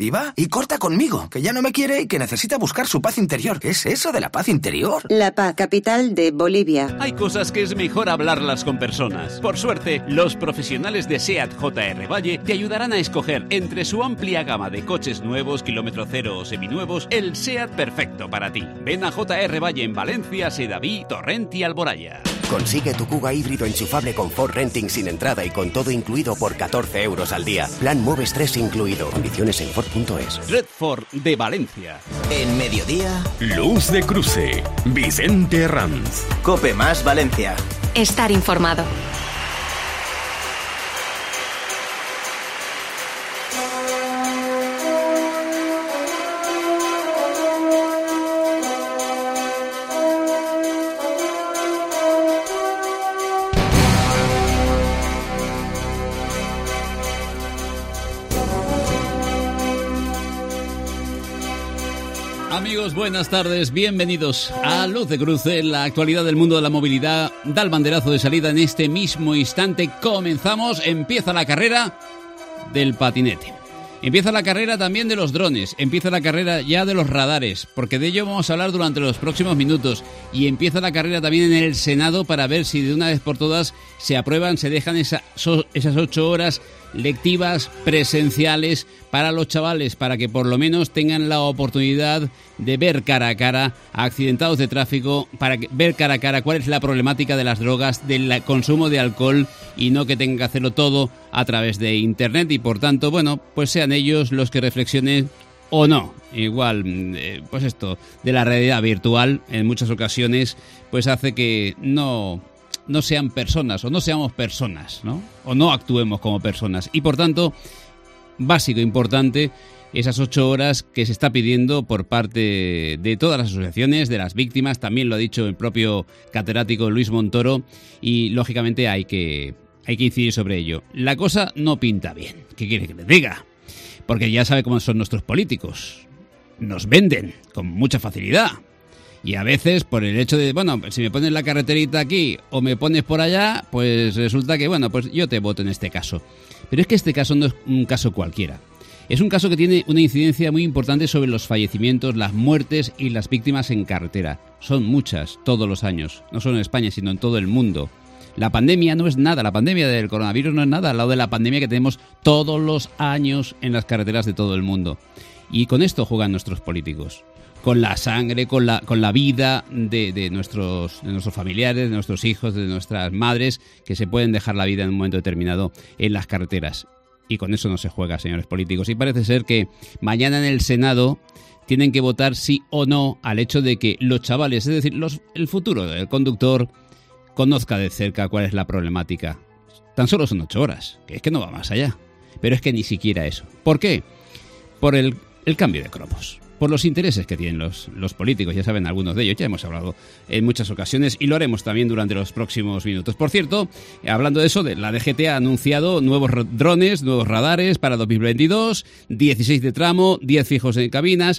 Y va y corta conmigo, que ya no me quiere y que necesita buscar su paz interior. ¿Qué es eso de la paz interior? La Paz, capital de Bolivia. Hay cosas que es mejor hablarlas con personas. Por suerte, los profesionales de SEAT JR Valle te ayudarán a escoger entre su amplia gama de coches nuevos, kilómetro cero o seminuevos, el SEAT perfecto para ti. Ven a JR Valle en Valencia, Sedaví, Torrent y Alboraya. Consigue tu Kuga híbrido enchufable con Ford Renting sin entrada y con todo incluido por 14 euros al día. Plan Moves 3 incluido. Condiciones en Ford.es. Red Ford de Valencia. En mediodía, Luz de Cruce. Vicente Ranz. Cope Más Valencia. Estar informado. Amigos, buenas tardes, bienvenidos a Luz de Cruce, la actualidad del mundo de la movilidad. Da el banderazo de salida en este mismo instante. Comenzamos, empieza la carrera del patinete. Empieza la carrera también de los drones, empieza la carrera ya de los radares, porque de ello vamos a hablar durante los próximos minutos. Y empieza la carrera también en el Senado para ver si de una vez por todas se aprueban, se dejan esas 8 horas lectivas presenciales para los chavales, para que por lo menos tengan la oportunidad de ver cara a cara a accidentados de tráfico, para ver cara a cara cuál es la problemática de las drogas, del consumo de alcohol, y no que tengan que hacerlo todo a través de internet. Y por tanto, bueno, pues sean ellos los que reflexionen o no. Igual, pues esto de la realidad virtual en muchas ocasiones pues hace que no sean personas o no seamos personas, ¿no? O no actuemos como personas. Y por tanto, básico, importante, esas 8 horas que se está pidiendo por parte de todas las asociaciones, de las víctimas, también lo ha dicho el propio catedrático Luis Montoro, y lógicamente hay que incidir sobre ello. La cosa no pinta bien. ¿Qué quiere que les diga? Porque ya sabe cómo son nuestros políticos. Nos venden con mucha facilidad. Y a veces, por el hecho de, bueno, si me pones la carreterita aquí o me pones por allá, pues resulta que, bueno, pues yo te voto en este caso. Pero es que este caso no es un caso cualquiera. Es un caso que tiene una incidencia muy importante sobre los fallecimientos, las muertes y las víctimas en carretera. Son muchas, todos los años. No solo en España, sino en todo el mundo. La pandemia no es nada, la pandemia del coronavirus no es nada al lado de la pandemia que tenemos todos los años en las carreteras de todo el mundo. Y con esto juegan nuestros políticos. Con la sangre, con la vida de nuestros familiares, de nuestros hijos, de nuestras madres, que se pueden dejar la vida en un momento determinado en las carreteras. Y con eso no se juega, señores políticos. Y parece ser que mañana en el Senado tienen que votar sí o no al hecho de que los chavales, es decir, el futuro del conductor, conozca de cerca cuál es la problemática. Tan solo son 8 horas, que es que no va más allá. Pero es que ni siquiera eso. ¿Por qué? Por el cambio de cromos. Por los intereses que tienen los políticos, ya saben algunos de ellos, ya hemos hablado en muchas ocasiones y lo haremos también durante los próximos minutos. Por cierto, hablando de eso, la DGT ha anunciado nuevos drones, nuevos radares para 2022, 16 de tramo, 10 fijos en cabinas.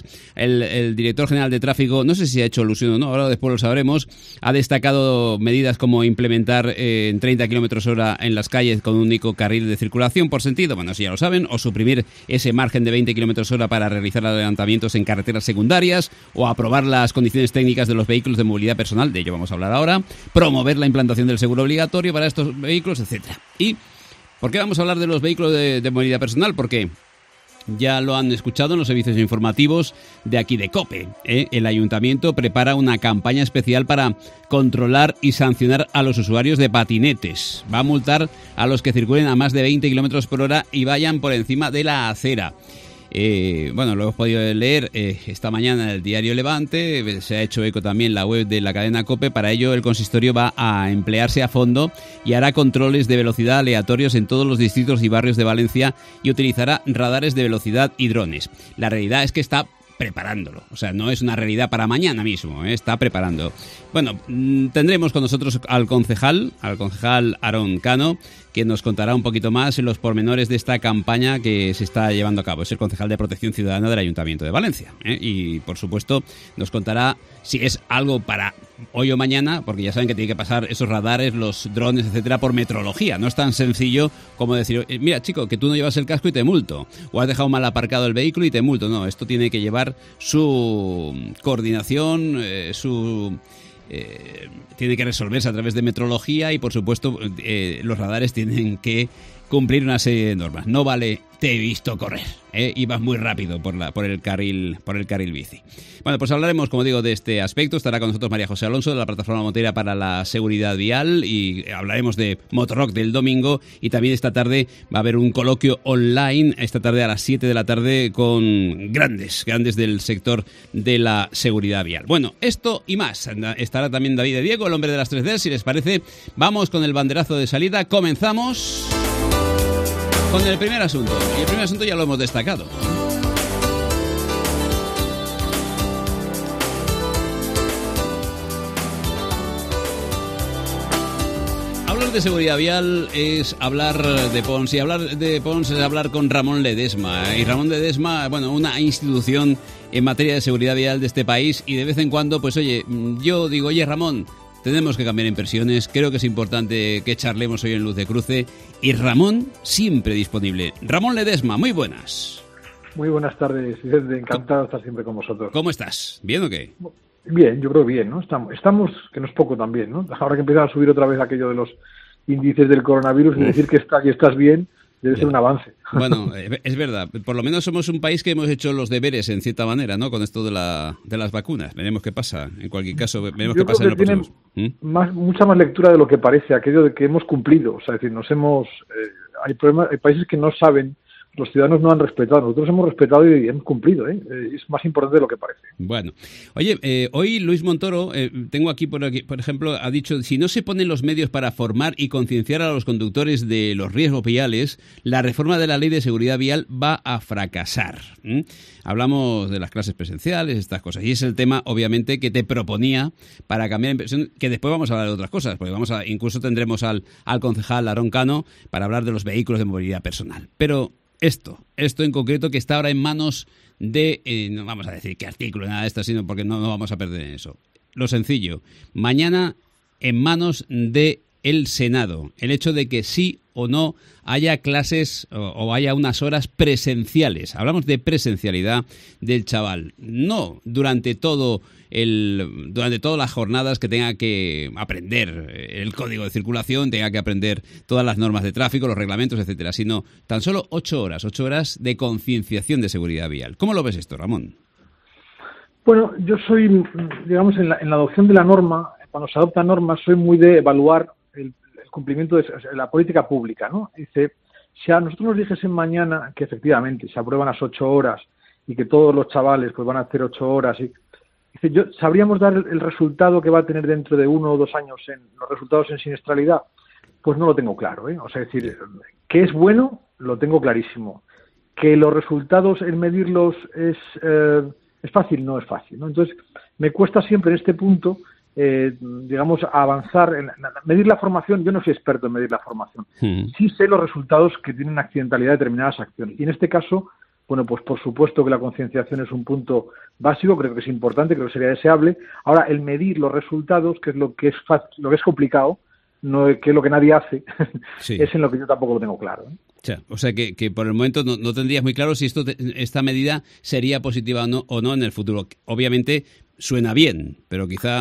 El director general de tráfico, no sé si ha hecho alusión o no, ahora después lo sabremos, ha destacado medidas como implementar en 30 km/h en las calles con un único carril de circulación por sentido, bueno, eso ya lo saben, o suprimir ese margen de 20 km/h para realizar adelantamientos en carreteras secundarias, o aprobar las condiciones técnicas de los vehículos de movilidad personal, de ello vamos a hablar ahora, promover la implantación del seguro obligatorio para estos vehículos, etcétera. ¿Y por qué vamos a hablar de los vehículos de movilidad personal? Porque ya lo han escuchado en los servicios informativos de aquí de COPE. El ayuntamiento prepara una campaña especial para controlar y sancionar a los usuarios de patinetes. Va a multar a los que circulen a más de 20 km/h y vayan por encima de la acera. Bueno, lo hemos podido leer esta mañana en el diario Levante, se ha hecho eco también en la web de la cadena COPE. Para ello el consistorio va a emplearse a fondo y hará controles de velocidad aleatorios en todos los distritos y barrios de Valencia y utilizará radares de velocidad y drones. La realidad es que está preparándolo, o sea, no es una realidad para mañana mismo, está preparando. Bueno, tendremos con nosotros al concejal Aarón Cano, quien nos contará un poquito más en los pormenores de esta campaña que se está llevando a cabo. Es el concejal de Protección Ciudadana del Ayuntamiento de Valencia, ¿eh? Y, por supuesto, nos contará si es algo para hoy o mañana, porque ya saben que tiene que pasar esos radares, los drones, etcétera, por metrología. No es tan sencillo como decir, mira, chico, que tú no llevas el casco y te multo, o has dejado mal aparcado el vehículo y te multo. No, esto tiene que llevar su coordinación, tiene que resolverse a través de metrología y, por supuesto, los radares tienen que cumplir una serie de normas. No vale, te he visto correr, y vas muy rápido por el carril bici. Bueno, pues hablaremos, como digo, de este aspecto. Estará con nosotros María José Alonso, de la Plataforma Motera para la Seguridad Vial, y hablaremos de Motorrock del domingo. Y también esta tarde va a haber un coloquio online, esta tarde a las 7 de la tarde, con grandes del sector de la seguridad vial. Bueno, esto y más. Estará también David de Diego, el hombre de las 3D. Si les parece, vamos con el banderazo de salida. Comenzamos con el primer asunto. Y el primer asunto ya lo hemos destacado. Hablar de seguridad vial es hablar de Pons, y hablar de Pons es hablar con Ramón Ledesma. Y Ramón Ledesma, bueno, una institución en materia de seguridad vial de este país, y de vez en cuando, pues oye, yo digo, oye Ramón, tenemos que cambiar impresiones, creo que es importante que charlemos hoy en Luz de Cruce, y Ramón siempre disponible. Ramón Ledesma, muy buenas. Muy buenas tardes, Vicente, encantado de estar siempre con vosotros. ¿Cómo estás? ¿Bien o qué? Bien, yo creo bien, ¿no? Estamos, que no es poco también, ¿no? Ahora que empiezan a subir otra vez aquello de los índices del coronavirus, y decir que estás bien, debe ser un avance. Bueno, es verdad. Por lo menos somos un país que hemos hecho los deberes, en cierta manera, ¿no? Con esto de las vacunas. Veremos qué pasa. En cualquier caso, veremos qué pasa en lo próximo. Mucha más lectura de lo que parece, aquello de que hemos cumplido. O sea, es decir, hay problemas, hay países que no saben, los ciudadanos no han respetado. Nosotros hemos respetado y hemos cumplido, ¿eh? Es más importante de lo que parece. Bueno. Oye, hoy Luis Montoro, tengo aquí, por ejemplo, ha dicho, si no se ponen los medios para formar y concienciar a los conductores de los riesgos viales, la reforma de la Ley de Seguridad Vial va a fracasar. Hablamos de las clases presenciales, estas cosas. Y es el tema, obviamente, que te proponía para cambiar impresión, que después vamos a hablar de otras cosas, porque incluso tendremos al concejal Aarón Cano para hablar de los vehículos de movilidad personal. Pero esto en concreto, que está ahora en manos de, no vamos a decir qué artículo, nada de esto, sino porque no vamos a perder en eso. Lo sencillo, mañana en manos de el Senado, el hecho de que sí o no haya clases o haya unas horas presenciales. Hablamos de presencialidad del chaval, no durante todas las jornadas que tenga que aprender el código de circulación, tenga que aprender todas las normas de tráfico, los reglamentos, etcétera, sino tan solo 8 horas de concienciación de seguridad vial. ¿Cómo lo ves esto, Ramón? Bueno, yo soy, digamos, en la adopción de la norma, cuando se adoptan normas, soy muy de evaluar el cumplimiento de la política pública, ¿no? Dice, si a nosotros nos dijesen mañana que efectivamente se aprueban las 8 horas y que todos los chavales pues van a hacer 8 horas, dice, ¿sabríamos dar el resultado que va a tener dentro de 1 o 2 años en los resultados en siniestralidad? Pues no lo tengo claro, ¿eh? O sea, es decir, que es bueno, lo tengo clarísimo. Que los resultados, en medirlos es fácil, no es fácil, ¿no? Entonces, me cuesta siempre en este punto digamos, avanzar en medir la formación. Yo no soy experto en medir la formación. Sí sé los resultados que tienen accidentalidad de determinadas acciones. Y en este caso, bueno, pues por supuesto que la concienciación es un punto básico, creo que es importante, creo que sería deseable. Ahora, el medir los resultados, que es lo que es complicado, no, que es lo que nadie hace, sí. Es en lo que yo tampoco lo tengo claro, ¿eh? O sea que por el momento no tendrías muy claro si esta medida sería positiva o no en el futuro. Obviamente suena bien, pero quizá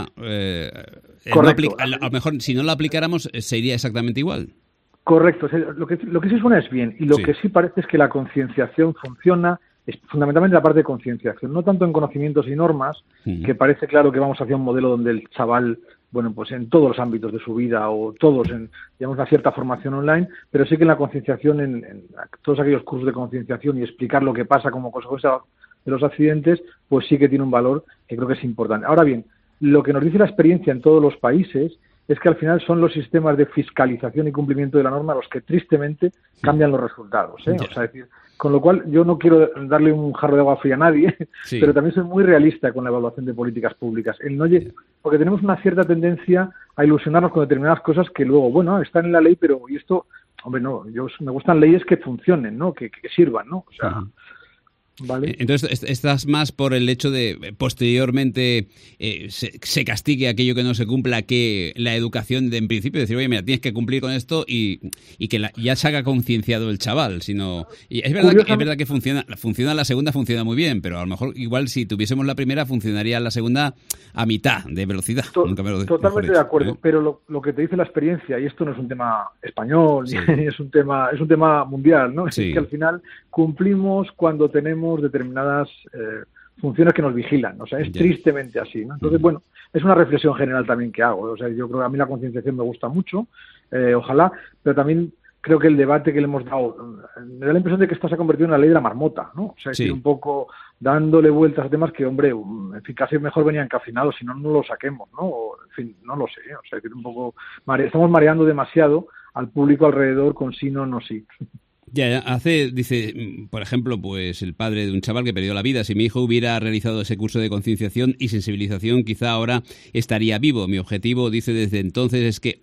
a lo mejor si no la aplicáramos se iría exactamente igual. Correcto. O sea, lo que sí suena es bien, y lo que sí parece es que la concienciación funciona, es fundamentalmente la parte de concienciación, no tanto en conocimientos y normas, que parece claro que vamos hacia un modelo donde el chaval, bueno, pues en todos los ámbitos de su vida o todos en, digamos, una cierta formación online, pero sí que en la concienciación, en todos aquellos cursos de concienciación y explicar lo que pasa como consecuencia de los accidentes, pues sí que tiene un valor que creo que es importante. Ahora bien, lo que nos dice la experiencia en todos los países es que al final son los sistemas de fiscalización y cumplimiento de la norma los que tristemente cambian los resultados, ¿eh? O sea, es decir, con lo cual yo no quiero darle un jarro de agua fría a nadie, pero también soy muy realista con la evaluación de políticas públicas. Porque tenemos una cierta tendencia a ilusionarnos con determinadas cosas que luego, bueno, están en la ley, pero y esto hombre, no, me gustan leyes que funcionen, ¿no? Que sirvan, ¿no? O sea, ¿vale? Entonces, estás más por el hecho de posteriormente se castigue aquello que no se cumpla, que la educación en principio decir, oye, mira, tienes que cumplir con esto y que ya se haga concienciado el chaval, sino y es verdad que funciona la segunda, funciona muy bien, pero a lo mejor igual si tuviésemos la primera funcionaría la segunda a mitad de velocidad. Totalmente de acuerdo, pero lo que te dice la experiencia, y esto no es un tema español, sí. es un tema mundial, ¿no? Sí. Es que al final cumplimos cuando tenemos determinadas funciones que nos vigilan, o sea, es tristemente así, ¿no? Entonces, bueno, es una reflexión general también que hago, o sea, yo creo que a mí la concienciación me gusta mucho, ojalá, pero también creo que el debate que le hemos dado, me da la impresión de que esto se ha convertido en la ley de la marmota, ¿no? O sea, es un poco dándole vueltas a temas que, hombre, en fin, casi mejor venían encafinados, si no, no lo saquemos, ¿no? O, en fin, no lo sé, o sea, que un poco estamos mareando demasiado al público alrededor con sí, no, sí. Ya, dice, por ejemplo, pues el padre de un chaval que perdió la vida. Si mi hijo hubiera realizado ese curso de concienciación y sensibilización, quizá ahora estaría vivo. Mi objetivo, dice desde entonces, es que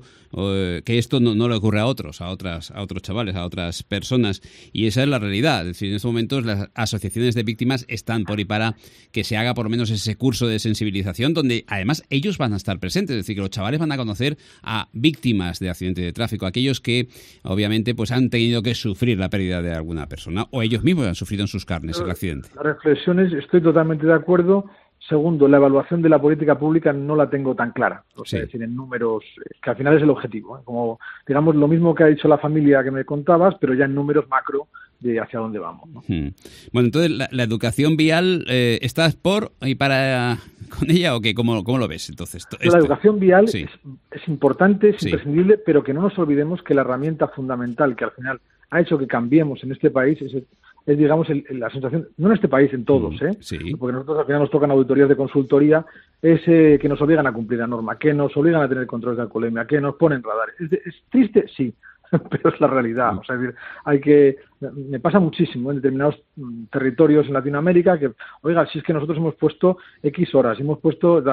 que esto no le ocurra a otros chavales, a otras personas. Y esa es la realidad. Es decir, en estos momentos las asociaciones de víctimas están por y para que se haga por lo menos ese curso de sensibilización, donde además ellos van a estar presentes. Es decir, que los chavales van a conocer a víctimas de accidentes de tráfico, aquellos que obviamente pues han tenido que sufrir la pérdida de alguna persona o ellos mismos han sufrido en sus carnes el accidente. Las reflexiones, estoy totalmente de acuerdo. Segundo, la evaluación de la política pública no la tengo tan clara. O sea, es decir, en números, que al final es el objetivo, ¿eh? Como, digamos, lo mismo que ha dicho la familia que me contabas, pero ya en números macro de hacia dónde vamos, ¿no? Bueno, entonces, ¿la educación vial estás por y para con ella o qué? ¿Cómo lo ves? Entonces, la educación vial es importante, es imprescindible, pero que no nos olvidemos que la herramienta fundamental que al final ha hecho que cambiemos en este país es digamos, la sensación, no en este país, en todos, porque nosotros al final nos tocan auditorías de consultoría, es que nos obligan a cumplir la norma, que nos obligan a tener controles de alcoholemia, que nos ponen radares. ¿Es triste? Sí, pero es la realidad. O sea, es decir, me pasa muchísimo en determinados territorios en Latinoamérica que, oiga, si es que nosotros hemos puesto X horas, hemos puesto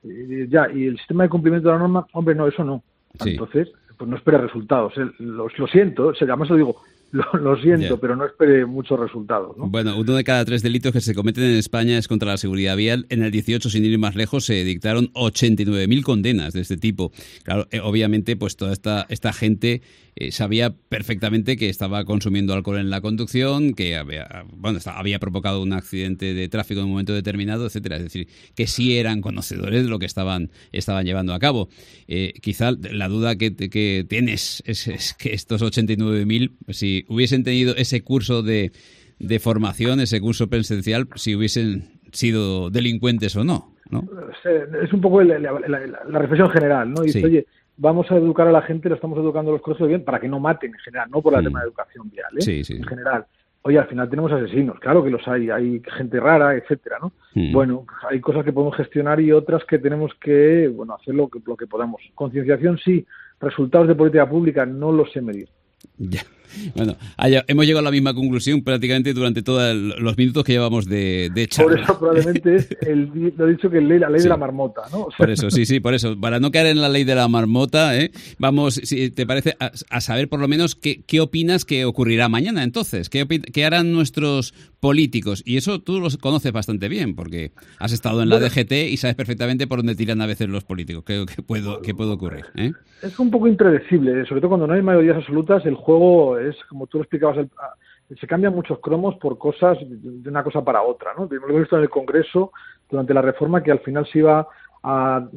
y el sistema de cumplimiento de la norma, hombre, no, eso no. Entonces, pues no espere resultados. Lo siento, además lo digo, lo siento, pero no espere muchos resultados, ¿no? Bueno, 1 de cada 3 delitos que se cometen en España es contra la seguridad vial. En el 18, sin ir más lejos, se dictaron 89.000 condenas de este tipo. Claro, obviamente, pues toda esta gente sabía perfectamente que estaba consumiendo alcohol en la conducción, que había provocado un accidente de tráfico en un momento determinado, etcétera. Es decir, que sí eran conocedores de lo que estaban llevando a cabo. Quizá la duda que tienes es que estos 89.000, si hubiesen tenido ese curso de formación, ese curso presencial, si hubiesen sido delincuentes o no, ¿no? Es un poco la reflexión general, ¿no? Y dice, oye, vamos a educar a la gente, lo estamos educando a los colegios bien para que no maten en general, no por el tema de educación vial, en general. Oye, al final tenemos asesinos, claro que los hay gente rara, etcétera, ¿no? Bueno, hay cosas que podemos gestionar y otras que tenemos que, hacer lo que podamos. Concienciación sí, resultados de política pública no los sé medir. Ya. Bueno, hemos llegado a la misma conclusión prácticamente durante todos los minutos que llevamos de charla. Por eso probablemente es lo he dicho que la ley de la marmota, ¿no? O sea, por eso, por eso. Para no caer en la ley de la marmota, vamos, si te parece, a saber por lo menos qué opinas que ocurrirá mañana entonces. ¿Qué harán nuestros políticos? Y eso tú los conoces bastante bien, porque has estado en la DGT y sabes perfectamente por dónde tiran a veces los políticos. ¿Qué puede ocurrir? Es un poco impredecible, sobre todo cuando no hay mayorías absolutas, el juego es, como tú lo explicabas, se cambian muchos cromos por cosas de una cosa para otra, ¿no? Lo hemos visto en el Congreso durante la reforma que al final se iba a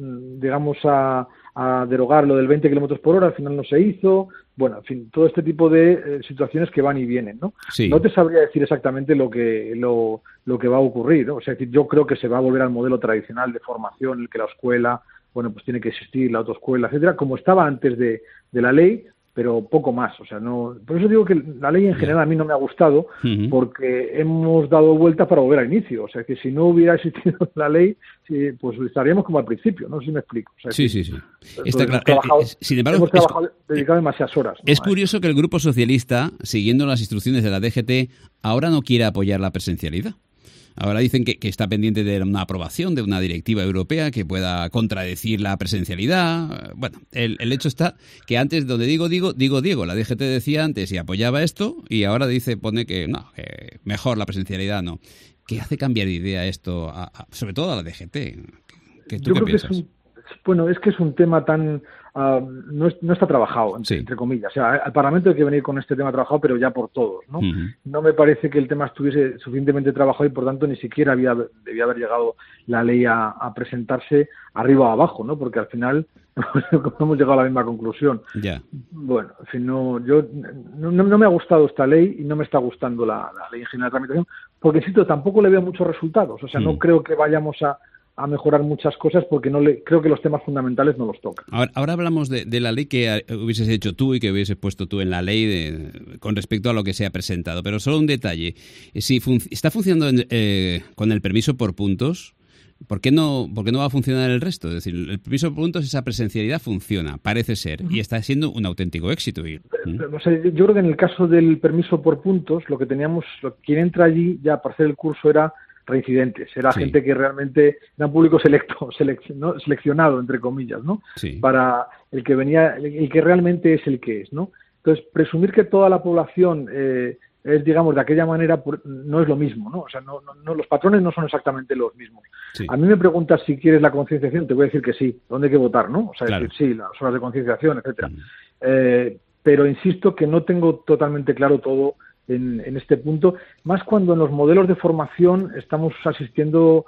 derogar lo del 20 kilómetros por hora, al final no se hizo. Bueno, en fin, todo este tipo de situaciones que van y vienen, ¿no? Sí. No te sabría decir exactamente lo que va a ocurrir, ¿no? O sea, yo creo que se va a volver al modelo tradicional de formación, en el que la escuela, pues tiene que existir la autoescuela, etcétera, como estaba antes de la ley, pero poco más. O sea, no. Por eso digo que la ley en general a mí no me ha gustado, porque hemos dado vueltas para volver al inicio. O sea, que si no hubiera existido la ley, pues estaríamos como al principio, no sé si me explico. O sea, sí. Está claro. Sin embargo, hemos dedicado demasiadas horas, ¿no? Es curioso que el Grupo Socialista, siguiendo las instrucciones de la DGT, ahora no quiera apoyar la presencialidad. Ahora dicen que está pendiente de una aprobación de una directiva europea que pueda contradecir la presencialidad. Bueno, el hecho está que antes, donde digo, la DGT decía antes y apoyaba esto, y ahora pone que no, que mejor la presencialidad no. ¿Qué hace cambiar de idea esto, sobre todo a la DGT? ¿Tú qué piensas? Es que es un tema tan... no está trabajado, entre comillas. O sea, al Parlamento hay que venir con este tema trabajado, pero ya por todos, ¿no? Uh-huh. No me parece que el tema estuviese suficientemente trabajado y, por tanto, ni siquiera debía haber llegado la ley a presentarse arriba o abajo, ¿no? Porque al final no hemos llegado a la misma conclusión. Yeah. Bueno, en fin, no me ha gustado esta ley y no me está gustando la ley en general de tramitación, porque, insisto, tampoco le veo muchos resultados. O sea, no creo que vayamos a mejorar muchas cosas, porque creo que los temas fundamentales no los tocan. Ahora hablamos de la ley que hubieses hecho tú y que hubieses puesto tú en la ley con respecto a lo que se ha presentado. Pero solo un detalle. Si está funcionando con el permiso por puntos, ¿por qué no va a funcionar el resto? Es decir, el permiso por puntos, esa presencialidad funciona, parece ser, y está siendo un auténtico éxito. O sea, yo creo que en el caso del permiso por puntos, quien entra allí ya para hacer el curso era reincidentes, era gente que realmente era un público seleccionado, entre comillas, ¿no? Sí. Para el que venía, el que realmente es el que es, ¿no? Entonces, presumir que toda la población es, digamos, de aquella manera, no es lo mismo, ¿no? O sea, no, los patrones no son exactamente los mismos. Sí. A mí me preguntas si quieres la concienciación, te voy a decir que sí, ¿dónde hay que votar, no? O sea, claro. Decir sí, las horas de concienciación, etcétera. Pero insisto que no tengo totalmente claro todo en este punto, más cuando en los modelos de formación estamos asistiendo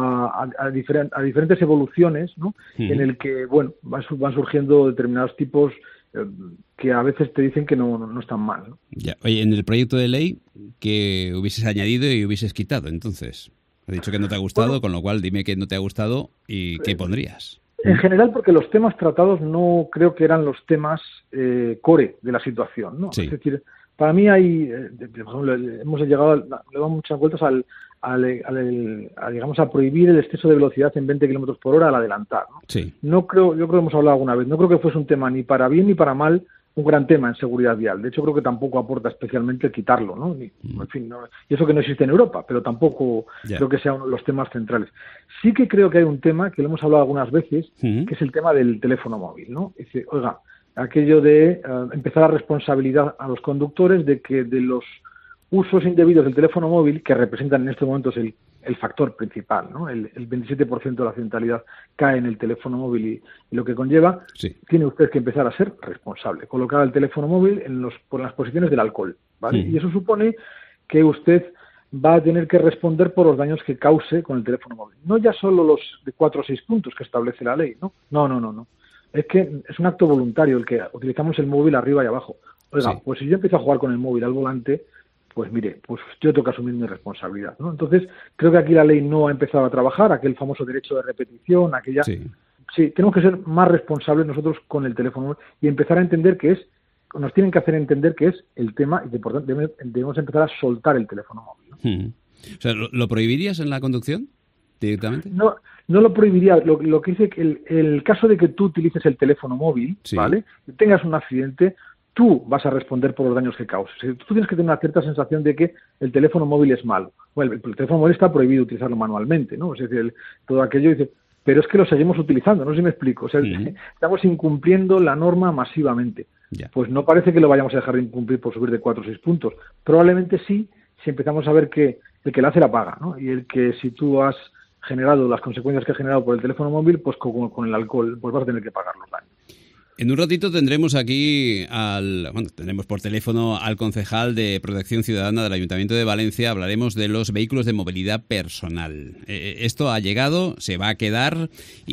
a diferentes evoluciones, ¿no? En el que, bueno, van surgiendo determinados tipos que a veces te dicen que no están mal, ¿no? Ya. Oye, en el proyecto de ley, ¿qué hubieses añadido y hubieses quitado, entonces? Has dicho que no te ha gustado, con lo cual dime que no te ha gustado y qué pondrías. En general, porque los temas tratados no creo que eran los temas core de la situación, ¿no? Sí. Es decir, para mí hemos llegado, le damos muchas vueltas digamos, a prohibir el exceso de velocidad en 20 kilómetros por hora al adelantar, ¿no? Sí. Yo creo que hemos hablado alguna vez, no creo que fuese un tema ni para bien ni para mal, un gran tema en seguridad vial. De hecho, creo que tampoco aporta especialmente el quitarlo, ¿no? En fin, y eso que no existe en Europa, pero tampoco creo que sea uno de los temas centrales. Sí que creo que hay un tema, que lo hemos hablado algunas veces, que es el tema del teléfono móvil, ¿no? Dice, oiga, aquello de empezar a responsabilidad a los conductores de que de los usos indebidos del teléfono móvil, que representan en estos momentos el factor principal, ¿no? El 27% de la accidentalidad cae en el teléfono móvil y lo que conlleva, tiene usted que empezar a ser responsable, colocar el teléfono móvil por las posiciones del alcohol, ¿vale? Y eso supone que usted va a tener que responder por los daños que cause con el teléfono móvil. No ya solo los de 4 o 6 puntos que establece la ley, ¿no? No. Es que es un acto voluntario el que utilizamos el móvil arriba y abajo. Oiga, pues si yo empiezo a jugar con el móvil al volante, pues mire, pues yo tengo que asumir mi responsabilidad, ¿no? Entonces, creo que aquí la ley no ha empezado a trabajar, aquel famoso derecho de repetición, aquella... Sí, tenemos que ser más responsables nosotros con el teléfono y empezar a entender nos tienen que hacer entender que es el tema y que, por tanto, debemos empezar a soltar el teléfono móvil, ¿no? O sea, ¿lo prohibirías en la conducción directamente? No lo prohibiría. Lo que dice que el caso de que tú utilices el teléfono móvil, ¿vale? Y tengas un accidente, tú vas a responder por los daños que causes. Tú tienes que tener una cierta sensación de que el teléfono móvil es malo. Bueno, el teléfono móvil está prohibido utilizarlo manualmente, ¿no? Es decir, todo aquello dice, pero es que lo seguimos utilizando, no sé si me explico. O sea, estamos incumpliendo la norma masivamente. Pues no parece que lo vayamos a dejar de incumplir por subir de 4 o 6 puntos. Probablemente sí, si empezamos a ver que el que la hace la paga, ¿no? Y el que si tú has generado las consecuencias que ha generado por el teléfono móvil, pues con el alcohol, pues vas a tener que pagar los daños. En un ratito tendremos aquí tendremos por teléfono al concejal de Protección Ciudadana del Ayuntamiento de Valencia. Hablaremos de los vehículos de movilidad personal. Esto ha llegado, se va a quedar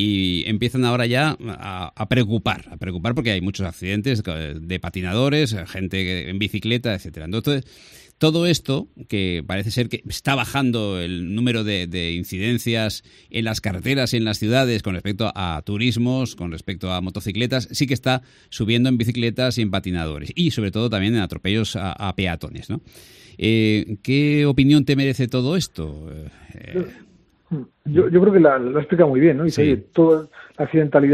y empiezan ahora ya a preocupar porque hay muchos accidentes de patinadores, gente en bicicleta, etcétera. Entonces, todo esto, que parece ser que está bajando el número de incidencias en las carreteras y en las ciudades con respecto a turismos, con respecto a motocicletas, sí que está subiendo en bicicletas y en patinadores. Y sobre todo también en atropellos a peatones, ¿no? ¿Qué opinión te merece todo esto? Yo creo que lo explica muy bien, ¿no? Dice, oye, toda la accidentalidad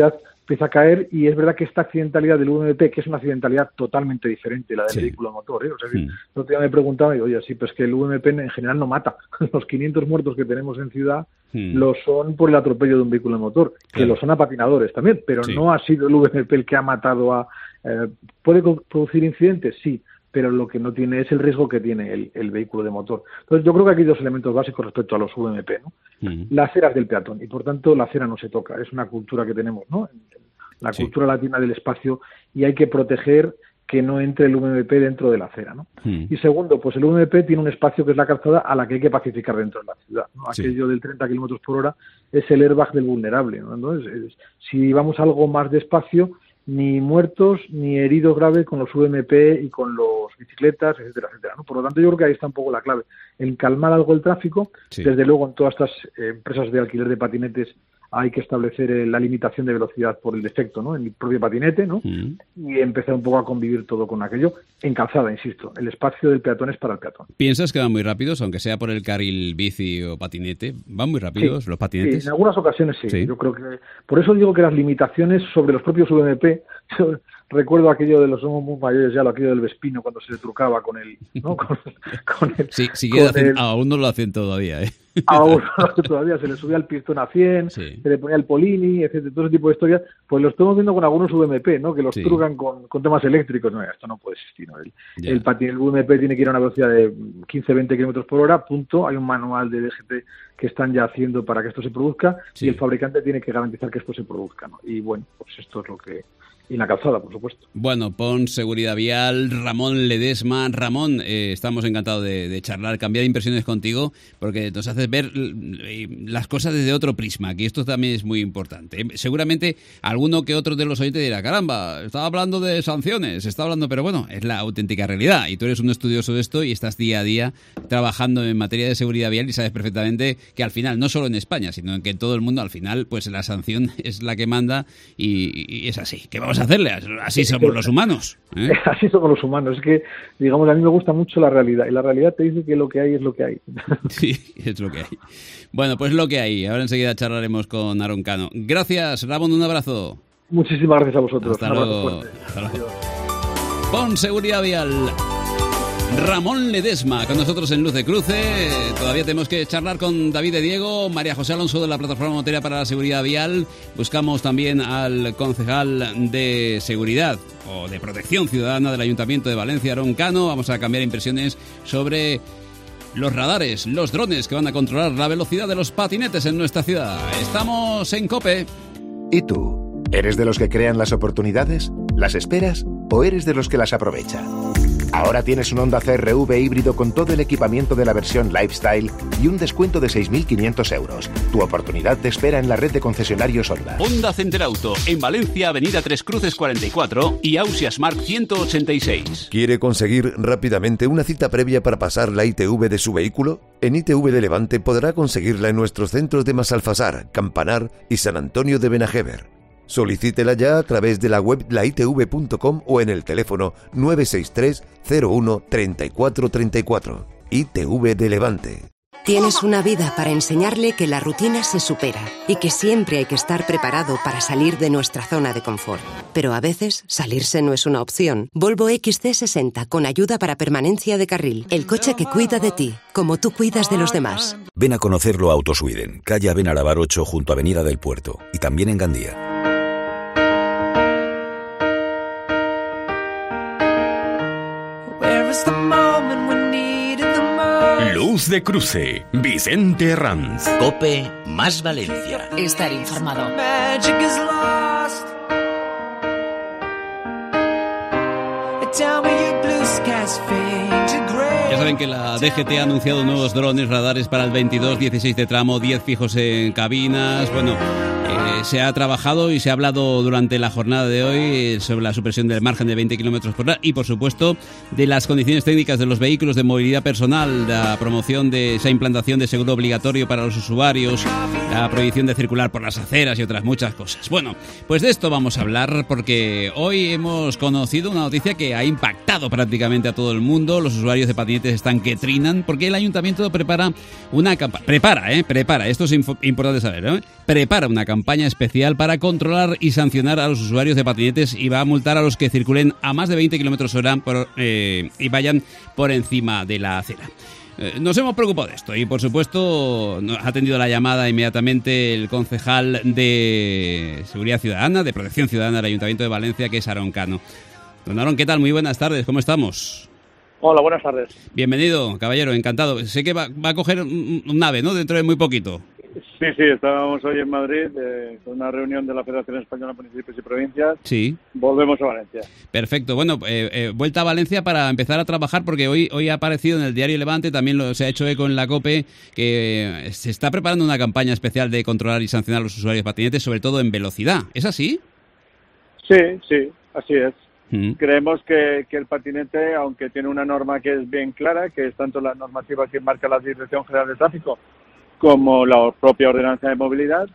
empieza a caer, y es verdad que esta accidentalidad del VMP, que es una accidentalidad totalmente diferente de la del vehículo motor, O sea, el otro día me preguntaba, y oye, sí, pues que el VMP en general no mata. Los 500 muertos que tenemos en ciudad lo son por el atropello de un vehículo motor, que lo son a patinadores también, pero no ha sido el VMP el que ha matado a... ¿Puede producir incidentes? Sí, pero lo que no tiene es el riesgo que tiene el vehículo de motor. Entonces, yo creo que aquí hay dos elementos básicos respecto a los VMP, ¿no? La acera es del peatón, y por tanto la acera no se toca. Es una cultura que tenemos, ¿no? La cultura latina del espacio, y hay que proteger que no entre el VMP dentro de la acera, ¿no? Y segundo, pues el VMP tiene un espacio que es la calzada a la que hay que pacificar dentro de la ciudad, ¿no? Aquello del 30 kilómetros por hora es el airbag del vulnerable, ¿no? Entonces, si vamos algo más despacio, ni muertos ni heridos graves con los VMP y con los bicicletas, etcétera, etcétera, ¿no? Por lo tanto, yo creo que ahí está un poco la clave, en calmar algo el tráfico. Desde luego, en todas estas empresas de alquiler de patinetes hay que establecer la limitación de velocidad por el defecto, ¿no? En el propio patinete, ¿no? Y empezar un poco a convivir todo con aquello en calzada, insisto. El espacio del peatón es para el peatón. ¿Piensas que van muy rápidos, aunque sea por el carril bici o patinete? ¿Van muy rápidos los patinetes? Sí, en algunas ocasiones sí. Yo creo que... Por eso digo que las limitaciones sobre los propios VMP... Recuerdo aquello de los somos muy mayores ya, aquello del Vespino cuando se le trucaba con el... ¿no? con el aún no lo hacen todavía, ¿eh? Aún todavía se le subía el pistón a 100, se le ponía el Polini, etcétera, todo ese tipo de historias. Pues lo estamos viendo con algunos VMP, ¿no? Que los trucan con temas eléctricos. No, esto no puede existir, ¿no? El VMP tiene que ir a una velocidad de 15-20 kilómetros por hora, punto. Hay un manual de DGT que están ya haciendo para que esto se produzca, y el fabricante tiene que garantizar que esto se produzca, ¿no? Y bueno, pues esto es lo que... Y la calzada, por supuesto. Bueno, pon seguridad vial, Ramón Ledesma. Ramón, estamos encantados de charlar, cambiar impresiones contigo, porque nos haces ver las cosas desde otro prisma, que esto también es muy importante. Seguramente alguno que otro de los oyentes dirá, caramba, estaba hablando de sanciones, pero bueno, es la auténtica realidad. Y tú eres un estudioso de esto y estás día a día trabajando en materia de seguridad vial, y sabes perfectamente que al final, no solo en España, sino en que en todo el mundo, al final, pues la sanción es la que manda, y es así. ¿Qué vamos a hacerle? Así somos los humanos, ¿eh? Así somos los humanos. Es que, digamos, a mí me gusta mucho la realidad, y la realidad te dice que lo que hay es lo que hay. Sí, es lo que hay. Bueno, pues lo que hay. Ahora enseguida charlaremos con Aarón Cano. Gracias, Ramón, un abrazo. Muchísimas gracias a vosotros. Hasta luego. Pon seguridad vial. Ramón Ledesma con nosotros en Luz de Cruce. Todavía tenemos que charlar con David de Diego, María José Alonso de la Plataforma Motera para la Seguridad Vial. Buscamos también al concejal de Seguridad o de Protección Ciudadana del Ayuntamiento de Valencia, Aarón Cano. Vamos a cambiar impresiones sobre los radares, los drones que van a controlar la velocidad de los patinetes en nuestra ciudad. Estamos en COPE. ¿Y tú? ¿Eres de los que crean las oportunidades? ¿Las esperas? ¿O eres de los que las aprovecha? Ahora tienes un Honda CR-V híbrido con todo el equipamiento de la versión Lifestyle y un descuento de 6.500 euros. Tu oportunidad te espera en la red de concesionarios Honda. Honda Center Auto, en Valencia, Avenida Tres Cruces 44 y Ausias Mark 186. ¿Quiere conseguir rápidamente una cita previa para pasar la ITV de su vehículo? En ITV de Levante podrá conseguirla en nuestros centros de Masalfasar, Campanar y San Antonio de Benajever. Solicítela ya a través de la web laitv.com o en el teléfono 963 01 34 34. ITV de Levante. Tienes una vida para enseñarle que la rutina se supera y que siempre hay que estar preparado para salir de nuestra zona de confort. Pero a veces salirse no es una opción. Volvo XC60 con ayuda para permanencia de carril. El coche que cuida de ti, como tú cuidas de los demás. Ven a conocerlo a Autosweden, calle Benarabar 8 junto a Avenida del Puerto y también en Gandía. Luz de Cruce, Vicente Ranz. COPE más Valencia. Estar informado. Ya saben que la DGT ha anunciado nuevos drones radares para el 22, 16 de tramo, 10 fijos en cabinas. Bueno, se ha trabajado y se ha hablado durante la jornada de hoy sobre la supresión del margen de 20 km por hora y, por supuesto, de las condiciones técnicas de los vehículos de movilidad personal, la promoción de esa implantación de seguro obligatorio para los usuarios, la prohibición de circular por las aceras y otras muchas cosas. Bueno, pues de esto vamos a hablar porque hoy hemos conocido una noticia que ha impactado prácticamente a todo el mundo. Los usuarios de patinetes están que trinan porque el ayuntamiento prepara una campaña. Prepara, esto es importante saber, ¿eh? Prepara una campaña especial para controlar y sancionar a los usuarios de patinetes y va a multar a los que circulen a más de 20 km/h y vayan por encima de la acera. Nos hemos preocupado de esto y, por supuesto, nos ha atendido la llamada inmediatamente el concejal de Seguridad Ciudadana, de Protección Ciudadana del Ayuntamiento de Valencia, que es Aarón Cano. Don Aarón, ¿qué tal? Muy buenas tardes, ¿cómo estamos? Hola, buenas tardes. Bienvenido, caballero, encantado. Sé que va a coger un AVE, ¿no?, dentro de muy poquito. Sí, estábamos hoy en Madrid con una reunión de la Federación Española de Municipios y Provincias. Sí. Volvemos a Valencia. Perfecto. Bueno, vuelta a Valencia para empezar a trabajar, porque hoy ha aparecido en el diario Levante, también se ha hecho eco en la COPE, que se está preparando una campaña especial de controlar y sancionar a los usuarios de patinetes, sobre todo en velocidad. ¿Es así? Sí, así es. Creemos que el patinete, aunque tiene una norma que es bien clara, que es tanto la normativa que marca la Dirección General de Tráfico como la propia Ordenanza de Movilidad,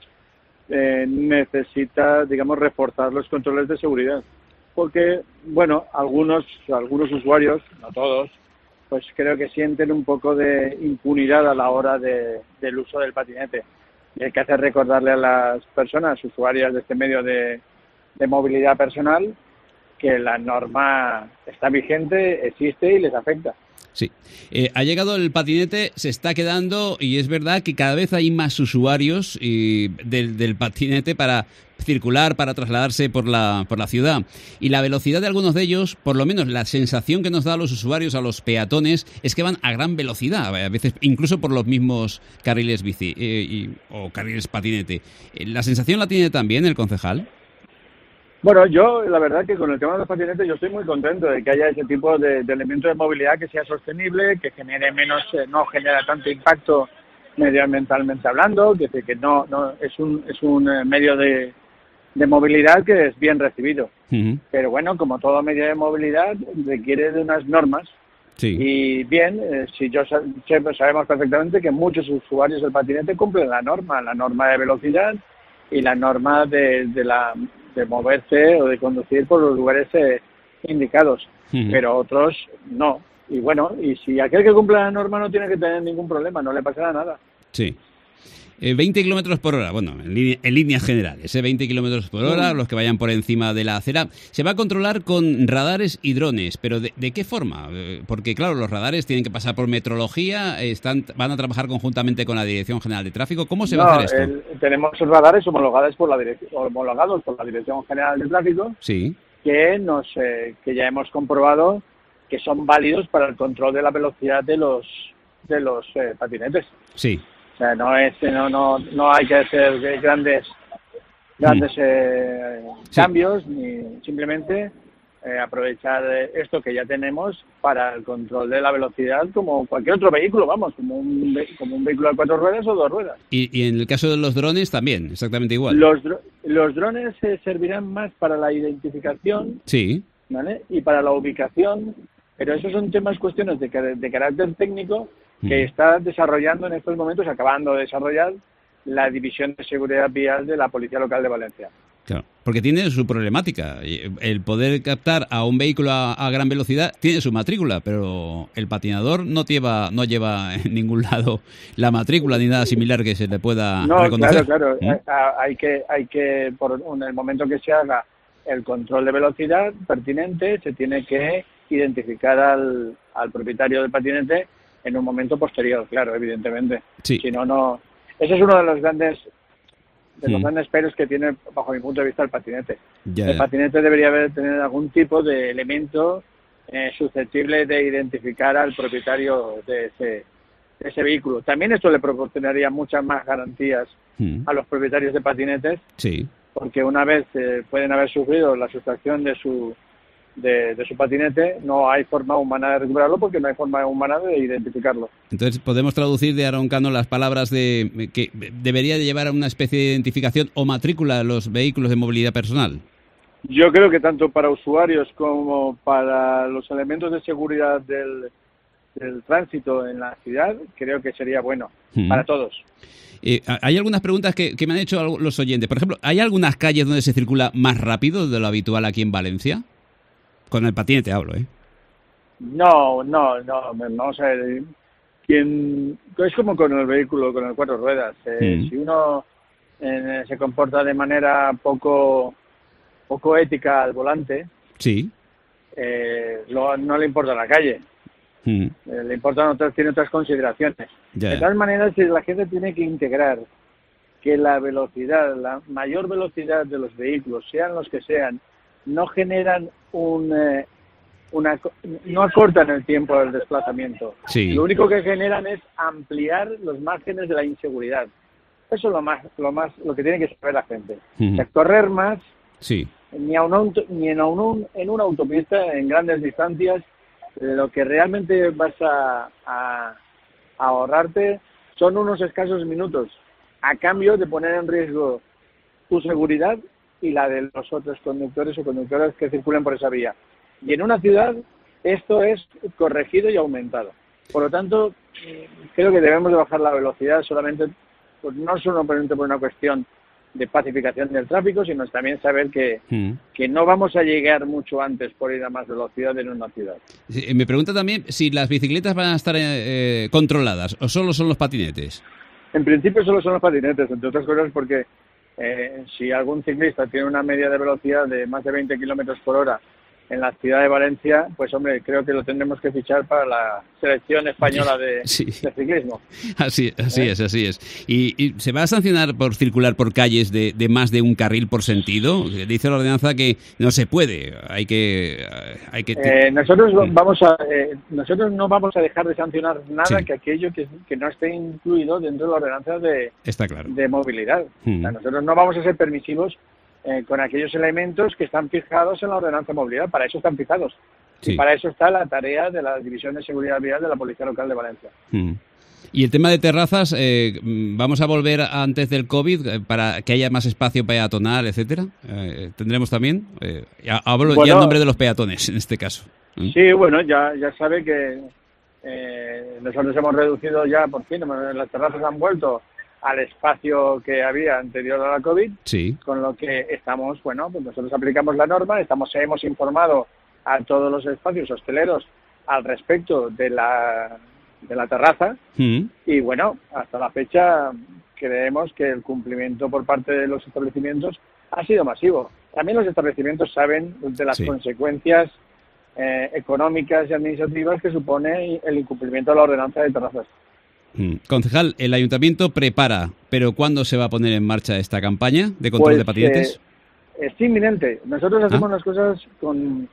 necesita, digamos, reforzar los controles de seguridad. Porque, bueno, algunos usuarios, no todos, pues creo que sienten un poco de impunidad a la hora del uso del patinete. Y hay que hacer recordarle a las personas usuarias de este medio de movilidad personal que la norma está vigente, existe y les afecta. Sí. Ha llegado el patinete, se está quedando, y es verdad que cada vez hay más usuarios del patinete para circular, para trasladarse por la ciudad. Y la velocidad de algunos de ellos, por lo menos la sensación que nos da a los usuarios, a los peatones, es que van a gran velocidad, a veces incluso por los mismos carriles bici o carriles patinete. ¿La sensación la tiene también el concejal? Bueno, yo la verdad que con el tema de los patinetes yo estoy muy contento de que haya ese tipo de elemento de movilidad que sea sostenible, que genere menos, no genera tanto impacto medioambientalmente hablando, que no es un medio de movilidad que es bien recibido. Uh-huh. Pero bueno, como todo medio de movilidad requiere de unas normas. Sí. Y bien, si sabemos perfectamente que muchos usuarios del patinete cumplen la norma de velocidad y la norma de moverse o de conducir por los lugares indicados, pero otros no. Y bueno, y si aquel que cumple la norma no tiene que tener ningún problema, no le pasará nada. Sí. 20 kilómetros por hora, bueno, en líneas generales, 20 kilómetros por hora, los que vayan por encima de la acera. Se va a controlar con radares y drones, pero ¿de qué forma? Porque, claro, los radares tienen que pasar por metrología, van a trabajar conjuntamente con la Dirección General de Tráfico. ¿Cómo se va a hacer esto? Tenemos radares homologados por la Dirección General de Tráfico, sí, que ya hemos comprobado que son válidos para el control de la velocidad de los patinetes. Sí. O sea, no hay que hacer grandes cambios, ni simplemente aprovechar esto que ya tenemos para el control de la velocidad como cualquier otro vehículo, como un vehículo de 4 ruedas o 2 ruedas. Y en el caso de los drones también, exactamente igual. Los drones servirán más para la identificación, sí, ¿vale?, y para la ubicación, pero esos son cuestiones de carácter técnico que está desarrollando en estos momentos, acabando de desarrollar la División de Seguridad Vial de la Policía Local de Valencia. Claro, porque tiene su problemática. El poder captar a un vehículo a gran velocidad tiene su matrícula, pero el patinador no lleva en ningún lado la matrícula ni nada similar que se le pueda reconocer. Claro. Hay que en el momento que se haga el control de velocidad pertinente, se tiene que identificar al propietario del patinete en un momento posterior, claro, evidentemente. Sí. Si no. Ese es uno de los grandes peros que tiene, bajo mi punto de vista, el patinete. El patinete debería tener algún tipo de elemento susceptible de identificar al propietario de ese vehículo. También esto le proporcionaría muchas más garantías a los propietarios de patinetes, sí, porque una vez pueden haber sufrido la sustracción de su patinete, no hay forma humana de recuperarlo porque no hay forma humana de identificarlo. Entonces, ¿podemos traducir de Aarón Cano las palabras de que debería de llevar a una especie de identificación o matrícula a los vehículos de movilidad personal? Yo creo que tanto para usuarios como para los elementos de seguridad del tránsito en la ciudad, creo que sería bueno para todos. Hay algunas preguntas que me han hecho los oyentes. Por ejemplo, ¿hay algunas calles donde se circula más rápido de lo habitual aquí en Valencia? Con el patinete hablo, ¿eh? No sé. Es como con el vehículo, con el 4 ruedas. Si uno se comporta de manera poco ética al volante, sí, no le importa la calle. Le importan tiene otras consideraciones. De todas maneras, la gente tiene que integrar que la velocidad, la mayor velocidad de los vehículos, sean los que sean, no generan no acortan el tiempo del desplazamiento. Sí. Lo único que generan es ampliar los márgenes de la inseguridad. Eso es lo que tiene que saber la gente. O sea, correr más, sí, ni en una autopista en grandes distancias. Lo que realmente vas a ahorrarte son unos escasos minutos, a cambio de poner en riesgo tu seguridad y la de los otros conductores o conductoras que circulen por esa vía. Y en una ciudad esto es corregido y aumentado. Por lo tanto, creo que debemos de bajar la velocidad solamente, pues no solamente por una cuestión de pacificación del tráfico, sino también saber que no vamos a llegar mucho antes por ir a más velocidad en una ciudad. Sí, me pregunta también si las bicicletas van a estar controladas o solo son los patinetes. En principio solo son los patinetes, entre otras cosas porque si algún ciclista tiene una media de velocidad de más de 20 kilómetros por hora en la ciudad de Valencia, pues hombre, creo que lo tendremos que fichar para la selección española de ciclismo. Así es. ¿Y se va a sancionar por circular por calles de más de un carril por sentido? Dice la ordenanza que no se puede, hay que nosotros no vamos a dejar de sancionar nada que aquello que no esté incluido dentro de la ordenanza de movilidad. O sea, nosotros no vamos a ser permisivos con aquellos elementos que están fijados en la ordenanza de movilidad. Para eso están fijados. Sí. Y para eso está la tarea de la División de Seguridad Vial de la Policía Local de Valencia. Y el tema de terrazas, ¿vamos a volver antes del COVID para que haya más espacio peatonal, etcétera? ¿Tendremos también? Hablo ya en nombre de los peatones, en este caso. Sí, bueno, ya sabe que nosotros hemos reducido ya, por fin, las terrazas han vuelto al espacio que había anterior a la COVID, con lo que estamos, pues nosotros aplicamos la norma, hemos informado a todos los espacios hosteleros al respecto de la terraza y bueno, hasta la fecha creemos que el cumplimiento por parte de los establecimientos ha sido masivo. También los establecimientos saben de las consecuencias económicas y administrativas que supone el incumplimiento de la ordenanza de terrazas. Concejal, el ayuntamiento prepara, pero ¿cuándo se va a poner en marcha esta campaña de control de patinetes? Es inminente. Nosotros hacemos las cosas con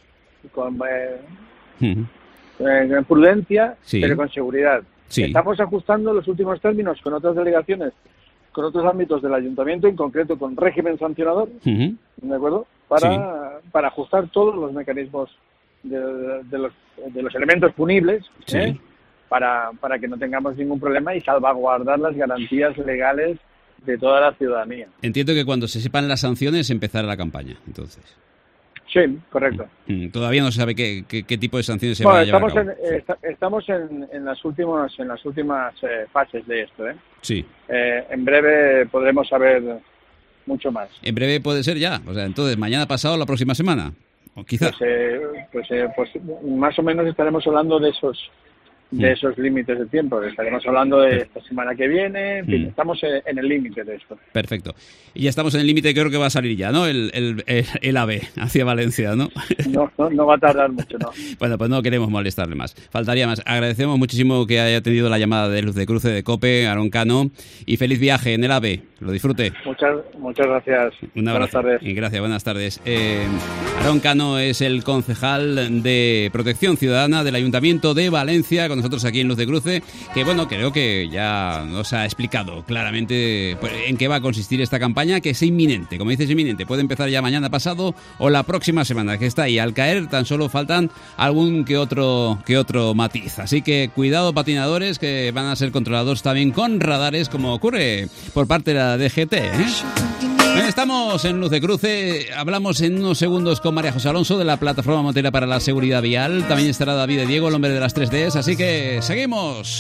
prudencia, pero con seguridad. Estamos ajustando los últimos términos con otras delegaciones, con otros ámbitos del ayuntamiento, en concreto con régimen sancionador, ¿de acuerdo? Para ajustar todos los mecanismos de los elementos punibles, para que no tengamos ningún problema y salvaguardar las garantías legales de toda la ciudadanía. Entiendo que cuando se sepan las sanciones empezará la campaña, entonces. Sí, correcto. Todavía no se sabe qué tipo de sanciones se van a llevar a cabo. Estamos en las últimas fases de esto, Sí. En breve podremos saber mucho más. En breve puede ser ya, o sea, entonces mañana pasado o la próxima semana, o quizás. Pues más o menos estaremos hablando de esos límites de tiempo. Estaremos hablando de esta semana que viene, en fin, estamos en el límite de esto. Perfecto. Y ya estamos en el límite, creo que va a salir ya, ¿no? El AVE hacia Valencia, ¿no? No va a tardar mucho, ¿no? Bueno, pues no queremos molestarle más. Faltaría más. Agradecemos muchísimo que haya tenido la llamada de Luz de Cruce de COPE, Aarón Cano, y feliz viaje en el AVE. Lo disfrute. Muchas gracias. Un abrazo. Buenas tardes. Y gracias, buenas tardes. Aarón Cano es el concejal de Protección Ciudadana del Ayuntamiento de Valencia, con nosotros aquí en Luz de Cruce, que bueno, creo que ya nos ha explicado claramente en qué va a consistir esta campaña, que es inminente, como dices, inminente, puede empezar ya mañana pasado o la próxima semana, que está ahí al caer, tan solo faltan algún que otro matiz, así que cuidado patinadores, que van a ser controlados también con radares, como ocurre por parte de la DGT, Estamos en Luz de Cruce, hablamos en unos segundos con María José Alonso de la Plataforma Montera para la Seguridad Vial, también estará David de Diego, el hombre de las 3Ds, así que seguimos.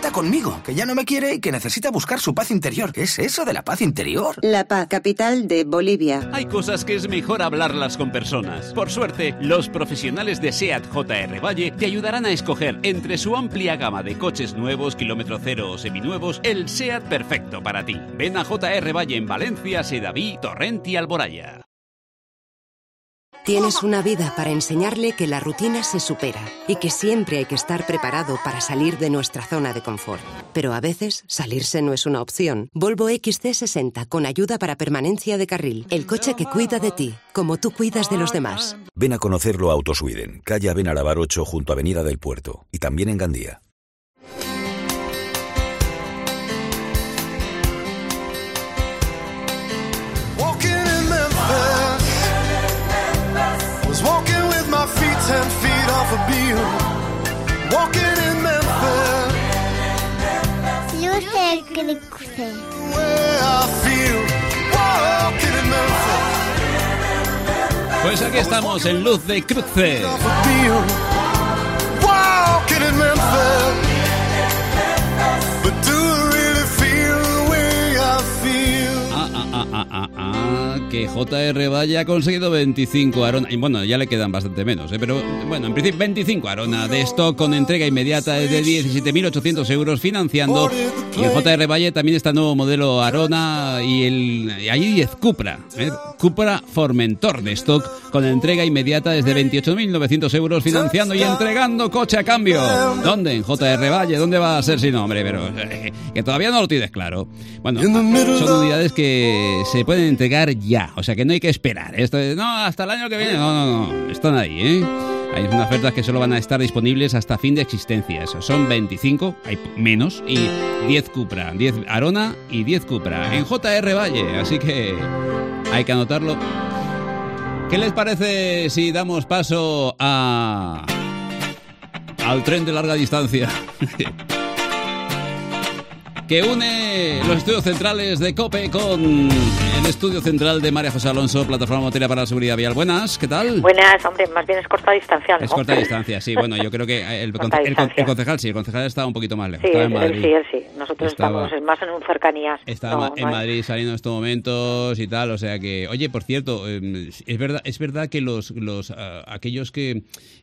está conmigo, que ya no me quiere y que necesita buscar su paz interior. ¿Qué es eso de la paz interior? La Paz, capital de Bolivia. Hay cosas que es mejor hablarlas con personas. Por suerte, los profesionales de SEAT JR Valle te ayudarán a escoger entre su amplia gama de coches nuevos, kilómetro cero o seminuevos, el SEAT perfecto para ti. Ven a JR Valle en Valencia, Sedaví, Torrent y Alboraya. Tienes una vida para enseñarle que la rutina se supera y que siempre hay que estar preparado para salir de nuestra zona de confort. Pero a veces salirse no es una opción. Volvo XC60 con ayuda para permanencia de carril. El coche que cuida de ti, como tú cuidas de los demás. Ven a conocerlo a Autosweden, calle Benarabar 8 junto a Avenida del Puerto y también en Gandía. Walking with my feet 10 feet off a beam. Walking in Memphis. Luz de Cruce. Where I feel. Walking in Memphis. Pues aquí estamos en Luz de Cruce. Walking in Memphis. But do I really feel the way I feel? Que JR Valle ha conseguido 25 Arona. Y bueno, ya le quedan bastante menos, pero bueno, en principio 25 Arona de stock con entrega inmediata de 17.800 euros financiando. Y en JR Valle también está el nuevo modelo Arona y hay 10 Cupra. Cupra Formentor de stock con entrega inmediata desde 28.900 euros financiando y entregando coche a cambio. ¿Dónde? En JR Valle. ¿Dónde va a ser si no, hombre? Pero que todavía no lo tienes claro. Bueno, son unidades que se pueden entregar ya. O sea que no hay que esperar. Esto es, no, hasta el año que viene. No. Están ahí, ¿eh? Hay unas ofertas que solo van a estar disponibles hasta fin de existencia. Son 25, hay menos, y 10 Cupra. 10 Arona y 10 Cupra. En JR Valle. Así que hay que anotarlo. ¿Qué les parece si damos paso al tren de larga distancia? Que une los estudios centrales de COPE con el estudio central de María José Alonso, Plataforma Motera para la Seguridad Vial. Buenas, ¿qué tal? Buenas, hombre, más bien es corta distancia, ¿no? Es corta distancia, sí. Bueno, yo creo que el concejal estaba un poquito más lejos. Sí, estaba en Madrid. Él sí. Nosotros estamos más en cercanías. Estaba en Madrid saliendo en estos momentos y tal, o sea que... Oye, por cierto, es verdad que aquellos que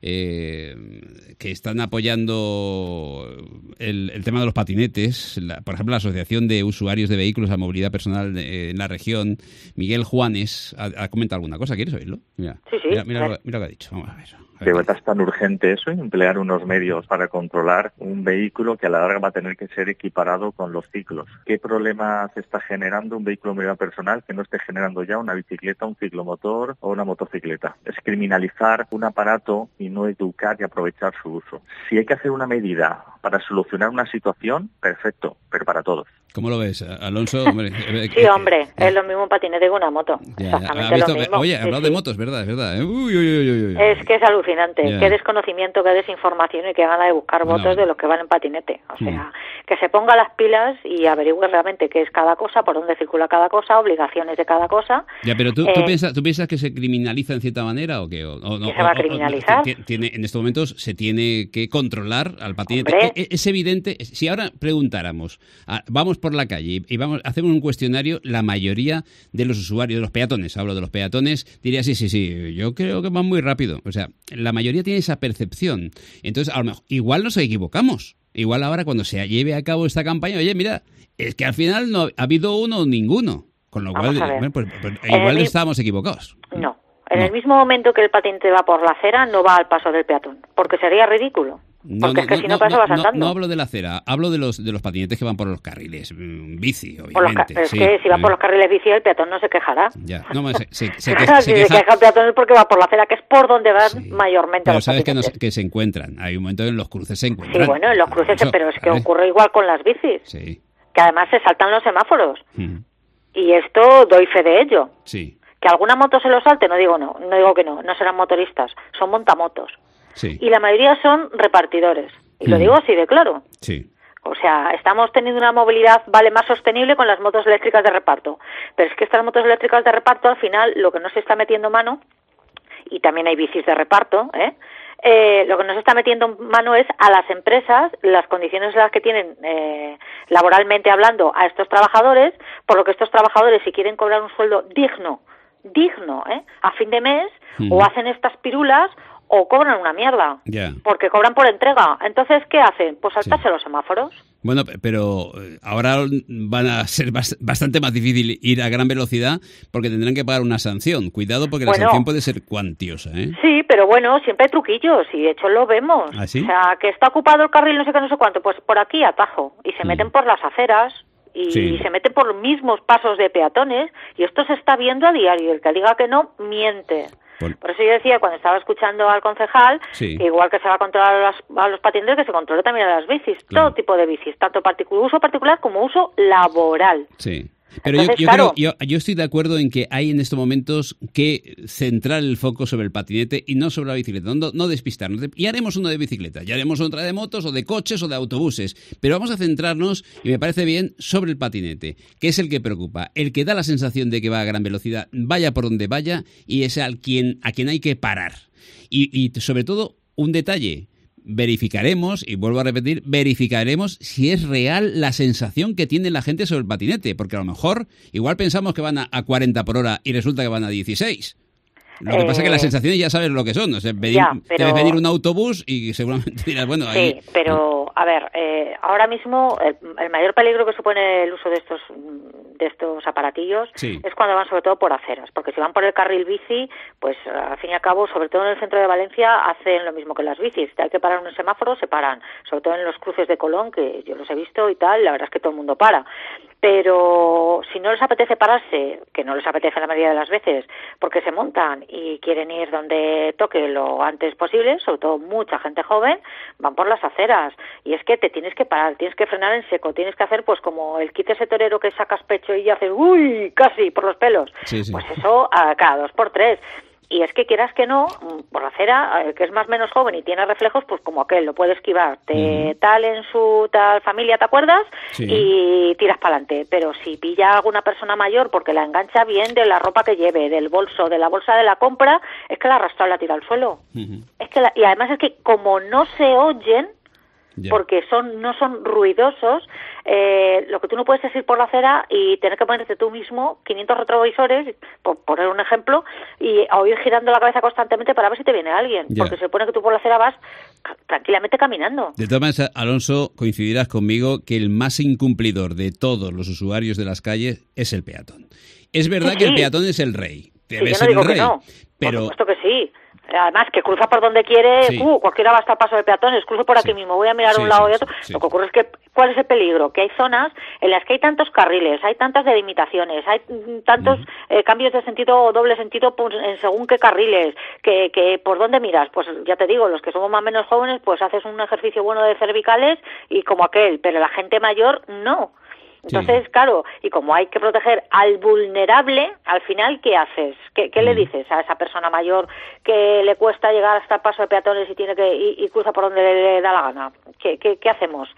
están apoyando el tema de los patinetes, por ejemplo, la Asociación de Usuarios de Vehículos a Movilidad Personal en la región, Miguel Juanes, ha comentado alguna cosa. ¿Quieres oírlo? Mira, sí. Mira lo que ha dicho. Vamos a ver. ¿De verdad es tan urgente eso? Emplear unos medios para controlar un vehículo que a la larga va a tener que ser equiparado con los ciclos. ¿Qué problema se está generando un vehículo de movilidad personal que no esté generando ya una bicicleta, un ciclomotor o una motocicleta? Es criminalizar un aparato y no educar y aprovechar su uso. Si hay que hacer una medida para solucionar una situación, perfecto, pero para todos. ¿Cómo lo ves, Alonso? Hombre, sí, hombre, es lo mismo un patinete que una moto. Exactamente lo mismo. Oye, hablado de motos, ¿verdad? Es verdad. Uy. Es que es alucinante. Qué desconocimiento, qué desinformación y qué gana de buscar votos de los que van en patinete. O sea, que se ponga las pilas y averigüe realmente qué es cada cosa, por dónde circula cada cosa, obligaciones de cada cosa. Ya, pero ¿tú piensas que se criminaliza en cierta manera o qué? ¿Qué se va a criminalizar? En estos momentos se tiene que controlar al patinete. Es evidente, si ahora preguntáramos, vamos por la calle y hacemos un cuestionario, la mayoría de los usuarios, de los peatones, hablo de los peatones, diría sí, yo creo que van muy rápido. O sea, la mayoría tiene esa percepción. Entonces, a lo mejor, igual nos equivocamos. Igual ahora cuando se lleve a cabo esta campaña, oye, mira, es que al final no ha habido uno o ninguno. Con lo cual, pues igual estábamos equivocados. No. En el mismo momento que el patinete va por la acera, no va al paso del peatón, porque sería ridículo. Porque es que si no pasa vas andando. No hablo de la acera, hablo de los patinetes que van por los carriles bici, obviamente. Es que si va por los carriles bici, el peatón no se quejará. Ya, no, se si se queja el peatón es porque va por la acera, que es por donde van mayormente pero los sabes patinetes. que se encuentran. Hay un momento en los cruces se encuentran. Sí, bueno, en los cruces, pero es que ocurre igual con las bicis. Sí. Que además se saltan los semáforos. Y esto doy fe de ello. Sí. Que alguna moto se lo salte, no digo que no serán motoristas, son montamotos. Sí. Y la mayoría son repartidores. Y lo digo así de claro. Sí. O sea, estamos teniendo una movilidad más sostenible con las motos eléctricas de reparto. Pero es que estas motos eléctricas de reparto, al final, lo que no se está metiendo mano, y también hay bicis de reparto, lo que nos está metiendo mano es a las empresas, las condiciones en las que tienen laboralmente hablando a estos trabajadores, por lo que estos trabajadores, si quieren cobrar un sueldo digno, a fin de mes, o hacen estas pirulas o cobran una mierda, porque cobran por entrega. Entonces, ¿qué hacen? Pues saltarse los semáforos. Bueno, pero ahora van a ser bastante más difícil ir a gran velocidad porque tendrán que pagar una sanción. Cuidado, porque la sanción puede ser cuantiosa, ¿eh? Sí, pero bueno, siempre hay truquillos y de hecho lo vemos. ¿Ah, sí? O sea, que está ocupado el carril no sé qué, no sé cuánto, pues por aquí atajo. Y se meten por las aceras y se meten por los mismos pasos de peatones y esto se está viendo a diario. El que diga que no, miente. Por eso yo decía, cuando estaba escuchando al concejal, que igual que se va a controlar a los patinetes, que se controle también a las bicis, todo tipo de bicis, tanto uso particular como uso laboral. Sí. Pero entonces, yo estoy de acuerdo en que hay en estos momentos que centrar el foco sobre el patinete y no sobre la bicicleta, no despistarnos. Y haremos uno de bicicleta, ya haremos otra de motos o de coches o de autobuses, pero vamos a centrarnos, y me parece bien, sobre el patinete, que es el que preocupa, el que da la sensación de que va a gran velocidad, vaya por donde vaya, y es a quien hay que parar. Y sobre todo, un detalle. Verificaremos, y vuelvo a repetir, si es real la sensación que tiene la gente sobre el patinete, porque a lo mejor igual pensamos que van a 40 por hora y resulta que van a 16. Lo que pasa es que las sensaciones ya sabes lo que son. O sea, debes venir un autobús y seguramente dirás, bueno... Sí, ahí, pero, a ver, ahora mismo el mayor peligro que supone el uso de estos aparatillos es cuando van sobre todo por aceras, porque si van por el carril bici, pues al fin y al cabo, sobre todo en el centro de Valencia, hacen lo mismo que las bicis. Si hay que parar en un semáforo, se paran. Sobre todo en los cruces de Colón, que yo los he visto y tal, la verdad es que todo el mundo para. Pero si no les apetece pararse, que no les apetece la mayoría de las veces, porque se montan y quieren ir donde toque lo antes posible, sobre todo mucha gente joven, van por las aceras. Y es que te tienes que parar, tienes que frenar en seco, tienes que hacer pues como el kit ese torero que sacas pecho y haces ¡uy! Casi por los pelos. Pues eso a cada 2x3. Y es que quieras que no, por la acera, el que es más o menos joven y tiene reflejos, pues como aquel, lo puede esquivar. Tal en su tal familia, ¿te acuerdas? Y tiras para adelante. Pero si pilla a alguna persona mayor porque la engancha bien de la ropa que lleve, del bolso, de la bolsa de la compra, es que la arrastra y la tira al suelo. Es que y además es que como no se oyen, porque no son ruidosos, lo que tú no puedes es ir por la acera y tener que ponerte tú mismo 500 retrovisores, por poner un ejemplo, o ir girando la cabeza constantemente para ver si te viene alguien, porque se supone que tú por la acera vas tranquilamente caminando. De todas maneras, Alonso, coincidirás conmigo que el más incumplidor de todos los usuarios de las calles es el peatón. Es verdad que el peatón es el rey, debe ser el rey, pero... Por supuesto que sí. Además, que cruza por donde quiere, cualquiera va a estar paso de peatones, cruzo por aquí mismo, voy a mirar un lado y otro. Lo que ocurre es que, ¿cuál es el peligro? Que hay zonas en las que hay tantos carriles, hay tantas delimitaciones, hay tantos cambios de sentido o doble sentido en según qué carriles, que por dónde miras. Pues ya te digo, los que somos más o menos jóvenes, pues haces un ejercicio bueno de cervicales y como aquel, pero la gente mayor no. Entonces, claro, y como hay que proteger al vulnerable, al final, ¿qué haces? ¿Qué le dices a esa persona mayor que le cuesta llegar hasta el paso de peatones y tiene que y cruza por donde le da la gana? ¿Qué hacemos?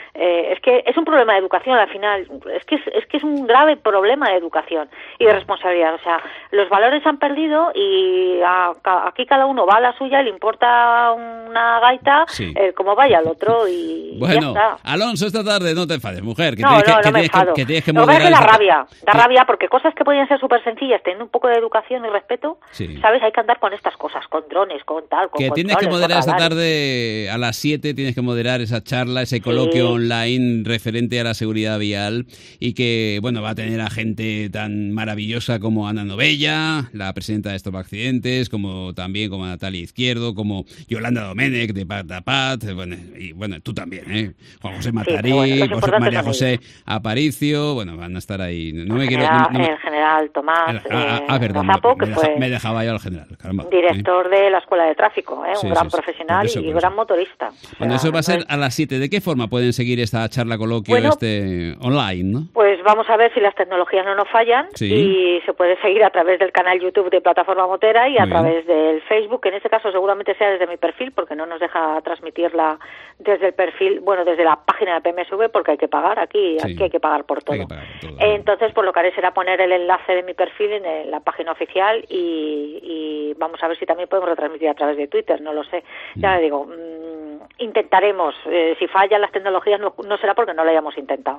Es que es un problema de educación al final, es que es un grave problema de educación y de responsabilidad. O sea, los valores se han perdido y aquí cada uno va a la suya y le importa una gaita como vaya el otro y bueno, ya está. Alonso, esta tarde no te enfades, mujer, No me enfado. Que tienes que Lo que pasa es que da Sí. rabia porque cosas que podían ser súper sencillas, teniendo un poco de educación y respeto, ¿sabes? Hay que andar con estas cosas, con drones, con tal, con que tienes que moderar esta radares. tarde a las 7, tienes que moderar esa charla, ese coloquio online referente a la seguridad vial y que, bueno, va a tener a gente tan maravillosa como Ana Novella, la presidenta de Stop Accidentes, como también como Natalia Izquierdo, como Yolanda Domènech de Pat a Pat, y bueno, tú también, Juan José Matarí, María José Aparicio, bueno, van a estar ahí. El general Tomás perdón, Zapo, que me dejaba yo al general, caramba. Director de la Escuela de Tráfico, Sí, un gran profesional y gran motorista. Bueno, eso va a ser a las 7. ¿De qué forma pueden seguir esta charla coloquio online, no? Pues vamos a ver si las tecnologías no nos fallan y se puede seguir a través del canal YouTube de Plataforma Motera y a través del Facebook, que en este caso seguramente sea desde mi perfil, porque no nos deja transmitirla desde el perfil, bueno, desde la página de PMSV, porque hay que pagar, aquí hay que pagar por todo. Entonces, pues lo que haré será poner el enlace de mi perfil en la página oficial y vamos a ver si también podemos retransmitir a través de Twitter, no lo sé. Ya le digo, intentaremos, si fallan las tecnologías no será porque no lo hayamos intentado.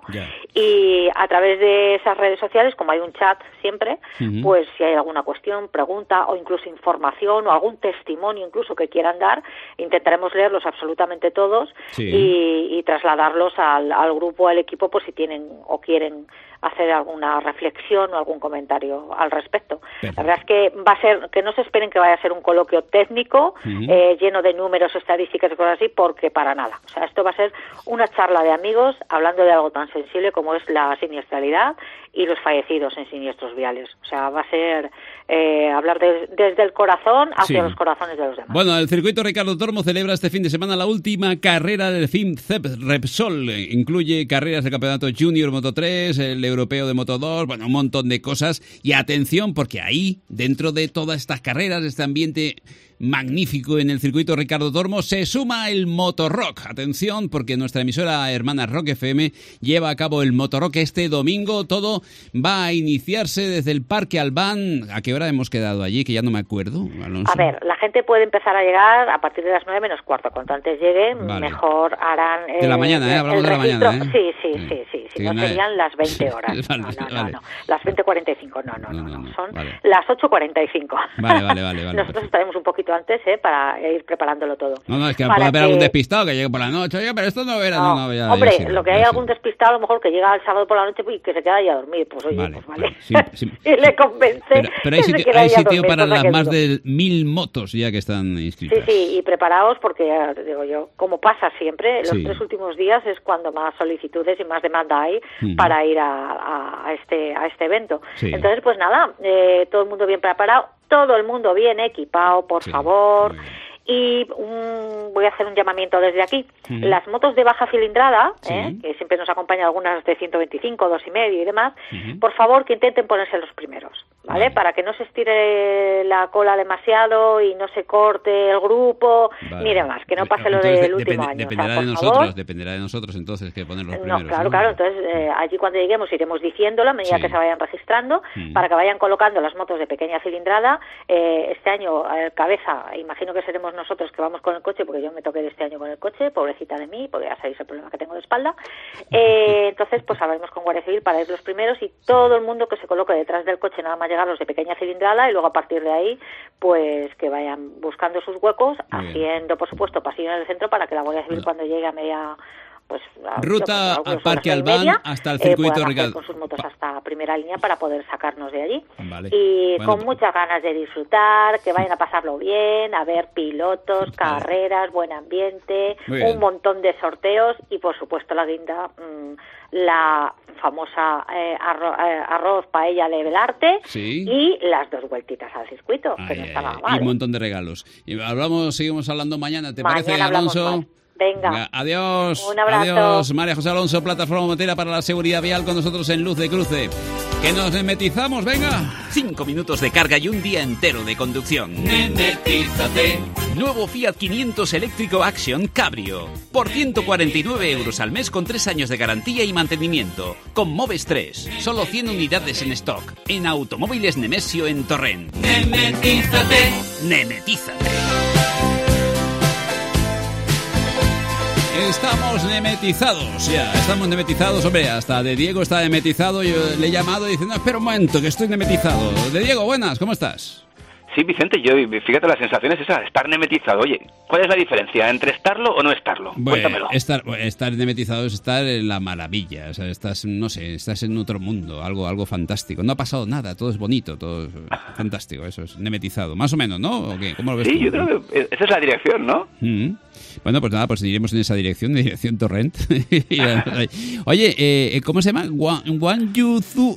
Y a través de esas redes sociales, como hay un chat siempre, pues si hay alguna cuestión, pregunta o incluso información o algún testimonio incluso que quieran dar, intentaremos leerlos absolutamente todos y trasladarlos al grupo, al equipo, por si tienen o quieren hacer alguna reflexión o algún comentario al respecto. La verdad es que va a ser, que no se esperen que vaya a ser un coloquio técnico lleno de números, estadísticas y cosas así, porque para nada. O sea, esto va a ser una charla de amigos hablando de algo tan sensible como es la siniestralidad y los fallecidos en siniestros viales. O sea, va a ser hablar desde el corazón hacia los corazones de los demás. Bueno, el circuito Ricardo Tormo celebra este fin de semana la última carrera del FIM-CEP Repsol. Incluye carreras del Campeonato Junior Moto 3, el Europeo de Moto 2, bueno, un montón de cosas. Y atención, porque ahí, dentro de todas estas carreras, este ambiente magnífico en el circuito Ricardo Tormo, se suma el Motorrock. Atención, porque nuestra emisora hermana Rock FM lleva a cabo el Motorrock este domingo. Todo va a iniciarse desde el Parque Albán. ¿A qué hora hemos quedado allí? Que ya no me acuerdo, Alonso. A ver, la gente puede empezar a llegar a partir de las 9 menos cuarto. Cuanto antes lleguen, mejor harán... de la mañana, hablamos de la mañana, Sí. No serían las 20 horas. No. Las 20:45, no. Son las 8:45. Vale. Nosotros estaremos un poquito antes, para ir preparándolo todo. No, es que puede haber algún despistado que llegue por la noche. Oye, pero esto no era... Hombre, lo que hay algún despistado, a lo mejor que llega el sábado por la noche y que se queda ahí a dormir. Pues oye, vale. Sí. Y le convence. Pero hay sitio para las más de 1.000 motos ya que están inscritas. Sí, y preparaos porque, ya te digo yo, como pasa siempre, los 3 últimos días es cuando más solicitudes y más demanda hay para ir a este evento. Entonces, pues nada, todo el mundo bien preparado, todo el mundo bien equipado, por favor. Y voy a hacer un llamamiento desde aquí. Las motos de baja cilindrada, que siempre nos acompañan algunas de 125, 2,5 y demás, por favor que intenten ponerse los primeros, ¿vale? Para que no se estire la cola demasiado y no se corte el grupo, ni demás, que no pase lo del último año. Dependerá de nosotros entonces que poner los primeros. Claro. Entonces allí cuando lleguemos iremos diciéndolo a medida que se vayan registrando, para que vayan colocando las motos de pequeña cilindrada. Este año, cabeza, imagino que seremos nosotros que vamos con el coche, porque yo me toqué este año con el coche, pobrecita de mí, porque ya sabéis el problema que tengo de espalda. Entonces, pues hablaremos con Guardia Civil para ir los primeros y todo el mundo que se coloque detrás del coche, nada más llegar los de pequeña cilindrada, y luego a partir de ahí, pues que vayan buscando sus huecos, haciendo, por supuesto, pasillo en el centro para que la Guardia Civil cuando llegue a media... Pues ruta al Parque Albán hasta el circuito Ricardo con sus motos hasta primera línea para poder sacarnos de allí. Y con muchas ganas de disfrutar, que vayan a pasarlo bien, a ver pilotos, carreras, buen ambiente, un montón de sorteos y por supuesto la guinda, la famosa arroz paella de Belarte y las 2 vueltitas al circuito, que no estaba mal. Y un montón de regalos. Y seguimos hablando mañana, ¿te parece, Alonso? Venga, adiós. Un abrazo. Adiós, María José Alonso, Plataforma Motera para la seguridad vial, con nosotros en Luz de Cruce. Que nos nemetizamos, venga. 5 minutos de carga y un día entero de conducción. Nemetízate. Nuevo Fiat 500 eléctrico Action Cabrio. Por 149 euros al mes con 3 años de garantía y mantenimiento. Con Moves 3. Solo 100 unidades en stock. En Automóviles Nemesio en Torrent. Nemetízate. Estamos nemetizados, hombre, hasta de Diego está nemetizado. Yo le he llamado diciendo, espera un momento, que estoy nemetizado. De Diego, buenas, ¿cómo estás? Sí, Vicente, fíjate, la sensación es esa, estar nemetizado. Oye, ¿cuál es la diferencia entre estarlo o no estarlo? Cuéntamelo. Estar nemetizado es estar en la maravilla, o sea, estás en otro mundo, algo fantástico. No ha pasado nada, todo es bonito, todo es fantástico, eso es nemetizado. Más o menos, ¿no? ¿O qué? ¿Cómo lo ves tú? Yo creo que esa es la dirección, ¿no? Bueno, pues nada, pues iremos en esa dirección Torrent. Oye, ¿cómo se llama? Guanyuzu.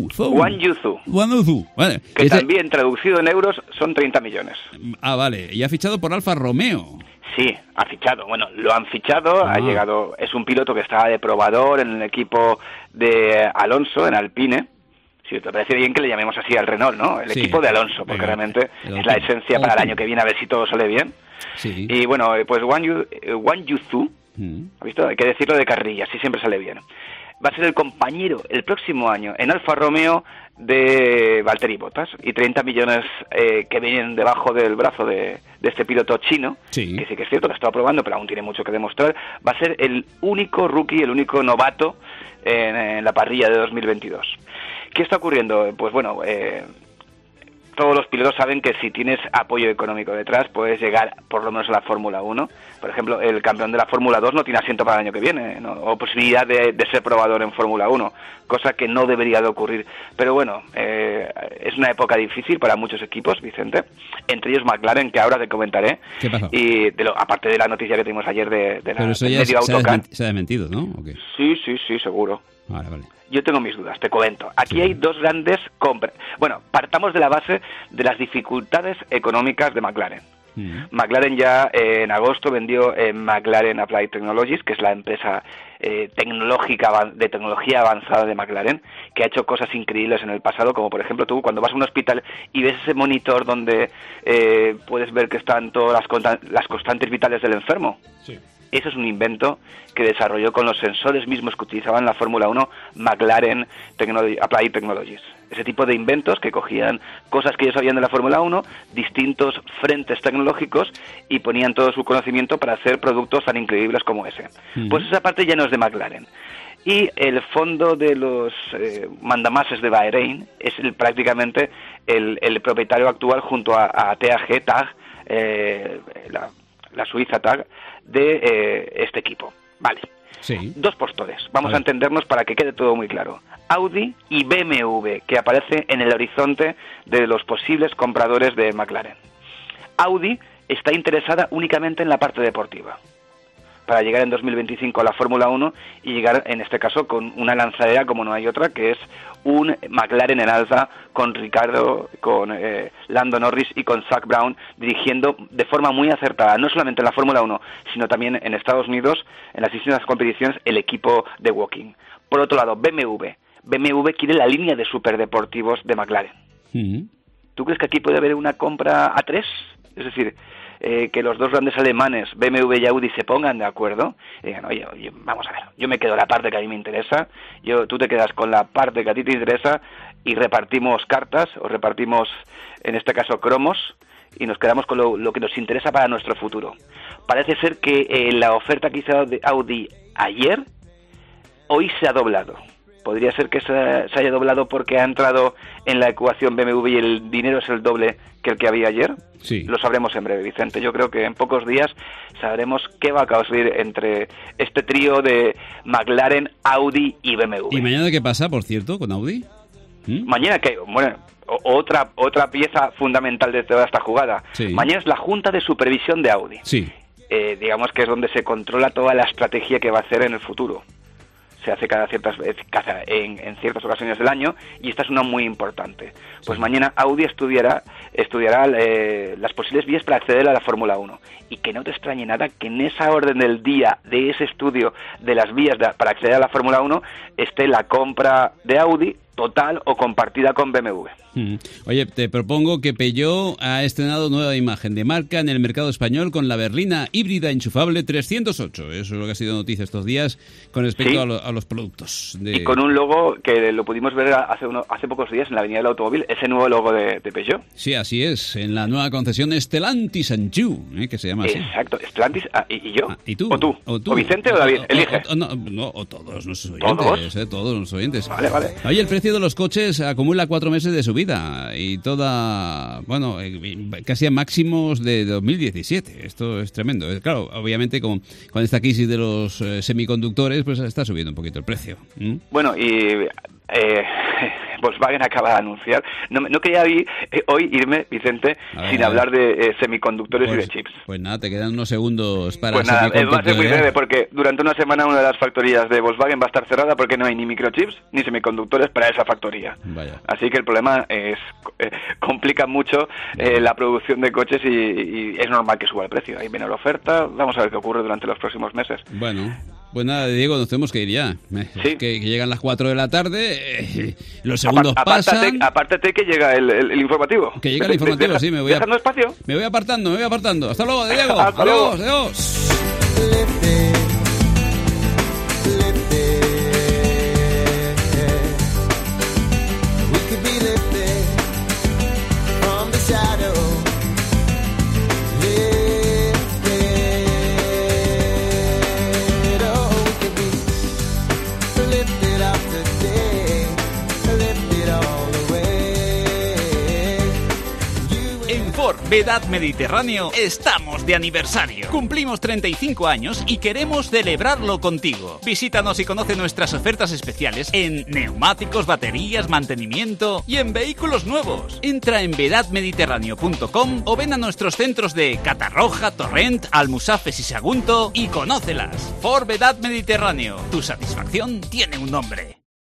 Vale. Que también, traducido en euros, son 30 millones. Vale. Y ha fichado por Alfa Romeo. Sí, ha fichado. Bueno, lo han fichado, ha llegado, es un piloto que estaba de probador en el equipo de Alonso, en Alpine. Si te parece bien que le llamemos así al Renault, ¿no? El equipo de Alonso, porque realmente es la esencia para el año que viene, a ver si todo sale bien. Sí. Y bueno, pues Wang Yuzu, ¿ha visto? Hay que decirlo de carrilla, así siempre sale bien. Va a ser el compañero el próximo año en Alfa Romeo de Valtteri Bottas, y 30 millones que vienen debajo del brazo de este piloto chino, que sí que es cierto, lo ha estado probando, pero aún tiene mucho que demostrar. Va a ser el único rookie, el único novato en la parrilla de 2022. ¿Qué está ocurriendo? Pues bueno, todos los pilotos saben que si tienes apoyo económico detrás puedes llegar por lo menos a la Fórmula 1. Por ejemplo, el campeón de la Fórmula 2 no tiene asiento para el año que viene, ¿no? O posibilidad de ser probador en Fórmula 1, cosa que no debería de ocurrir. Pero bueno, es una época difícil para muchos equipos, Vicente, entre ellos McLaren, que ahora te comentaré. ¿Qué pasó? Y aparte de la noticia que tuvimos ayer de la Pero eso ya medio autocar. se ha desmentido, ¿no? ¿O qué? Sí, seguro. Vale. Yo tengo mis dudas, te comento. Aquí hay dos grandes compras. Bueno, partamos de la base de las dificultades económicas de McLaren. McLaren ya en agosto vendió McLaren Applied Technologies, que es la empresa tecnológica de tecnología avanzada de McLaren, que ha hecho cosas increíbles en el pasado, como por ejemplo tú cuando vas a un hospital y ves ese monitor donde puedes ver que están todas las constantes vitales del enfermo. Sí. Eso es un invento que desarrolló con los sensores mismos que utilizaban en la Fórmula 1 McLaren Applied Technologies. Ese tipo de inventos que cogían cosas que ellos sabían de la Fórmula 1, distintos frentes tecnológicos, y ponían todo su conocimiento para hacer productos tan increíbles como ese. Pues esa parte ya no es de McLaren. Y el fondo de los mandamases de Bahrein es prácticamente el propietario actual junto a TAG, la Suiza TAG, de este equipo. Vale. Sí. Dos postores. Vamos a entendernos para que quede todo muy claro. Audi y BMW, que aparece en el horizonte de los posibles compradores de McLaren. Audi está interesada únicamente en la parte deportiva, para llegar en 2025 a la Fórmula 1 y llegar, en este caso, con una lanzadera como no hay otra, que es un McLaren en alza con Lando Norris y con Zak Brown dirigiendo de forma muy acertada, no solamente en la Fórmula 1, sino también en Estados Unidos, en las distintas competiciones, el equipo de Woking. Por otro lado, BMW quiere la línea de superdeportivos de McLaren. ¿Tú crees que aquí puede haber una compra a tres? Es decir, que los dos grandes alemanes, BMW y Audi, se pongan de acuerdo y digan, oye, vamos a ver, yo me quedo la parte que a mí me interesa, tú te quedas con la parte que a ti te interesa, y repartimos cartas, o repartimos, en este caso, cromos, y nos quedamos con lo que nos interesa para nuestro futuro. Parece ser que la oferta que hizo de Audi ayer, hoy se ha doblado. Podría ser que se haya doblado porque ha entrado en la ecuación BMW y el dinero es el doble que el que había ayer. Sí. Lo sabremos en breve, Vicente. Yo creo que en pocos días sabremos qué va a causar entre este trío de McLaren, Audi y BMW. ¿Y mañana qué pasa, por cierto, con Audi? Mañana, ¿qué? Bueno, otra pieza fundamental de toda esta jugada. Sí. Mañana es la Junta de Supervisión de Audi. Sí. Digamos que es donde se controla toda la estrategia que va a hacer en el futuro. Se hace en ciertas ocasiones del año, y esta es una muy importante. Pues mañana Audi estudiará las posibles vías para acceder a la Fórmula 1. Y que no te extrañe nada que en esa orden del día de ese estudio de las vías para acceder a la Fórmula 1 esté la compra de Audi total o compartida con BMW. Oye, te propongo que Peugeot ha estrenado nueva imagen de marca en el mercado español con la berlina híbrida enchufable 308. Eso es lo que ha sido noticia estos días con respecto a los productos. Y con un logo que lo pudimos ver hace pocos días en la Avenida del Automóvil, ese nuevo logo de Peugeot. Sí, así es, en la nueva concesión Stellantis Anjou, que se llama así. Exacto, Stellantis, y yo. ¿Y tú? ¿O tú? ¿O Vicente o David? Elige. O todos nuestros oyentes. Todos nuestros oyentes. Vale. Oye, el precio de los coches acumula 4 meses de subida y casi a máximos de 2017. Esto es tremendo. Claro, obviamente con esta crisis de los semiconductores, pues está subiendo un poquito el precio. Bueno, y Volkswagen acaba de anunciar. No quería hoy irme, Vicente, sin hablar de semiconductores y de chips. Pues nada, te quedan unos segundos para Pues nada, va a ser muy breve porque durante una semana una de las factorías de Volkswagen va a estar cerrada porque no hay ni microchips ni semiconductores para esa factoría. Vaya. Así que el problema complica mucho la producción de coches y es normal que suba el precio. Hay menor oferta, vamos a ver qué ocurre durante los próximos meses. Bueno, pues nada, Diego, nos tenemos que ir ya. ¿Sí? Que llegan las 4 de la tarde, los segundos pasan. Apártate que llega el informativo. Que llega el informativo, sí, me voy dejando espacio. Me voy apartando. Hasta luego, Diego. Hasta luego. Adiós. Vedad Mediterráneo, estamos de aniversario. Cumplimos 35 años y queremos celebrarlo contigo. Visítanos y conoce nuestras ofertas especiales en neumáticos, baterías, mantenimiento y en vehículos nuevos. Entra en vedadmediterráneo.com o ven a nuestros centros de Catarroja, Torrent, Almusafes y Sagunto y conócelas. Ford Vedad Mediterráneo, tu satisfacción tiene un nombre.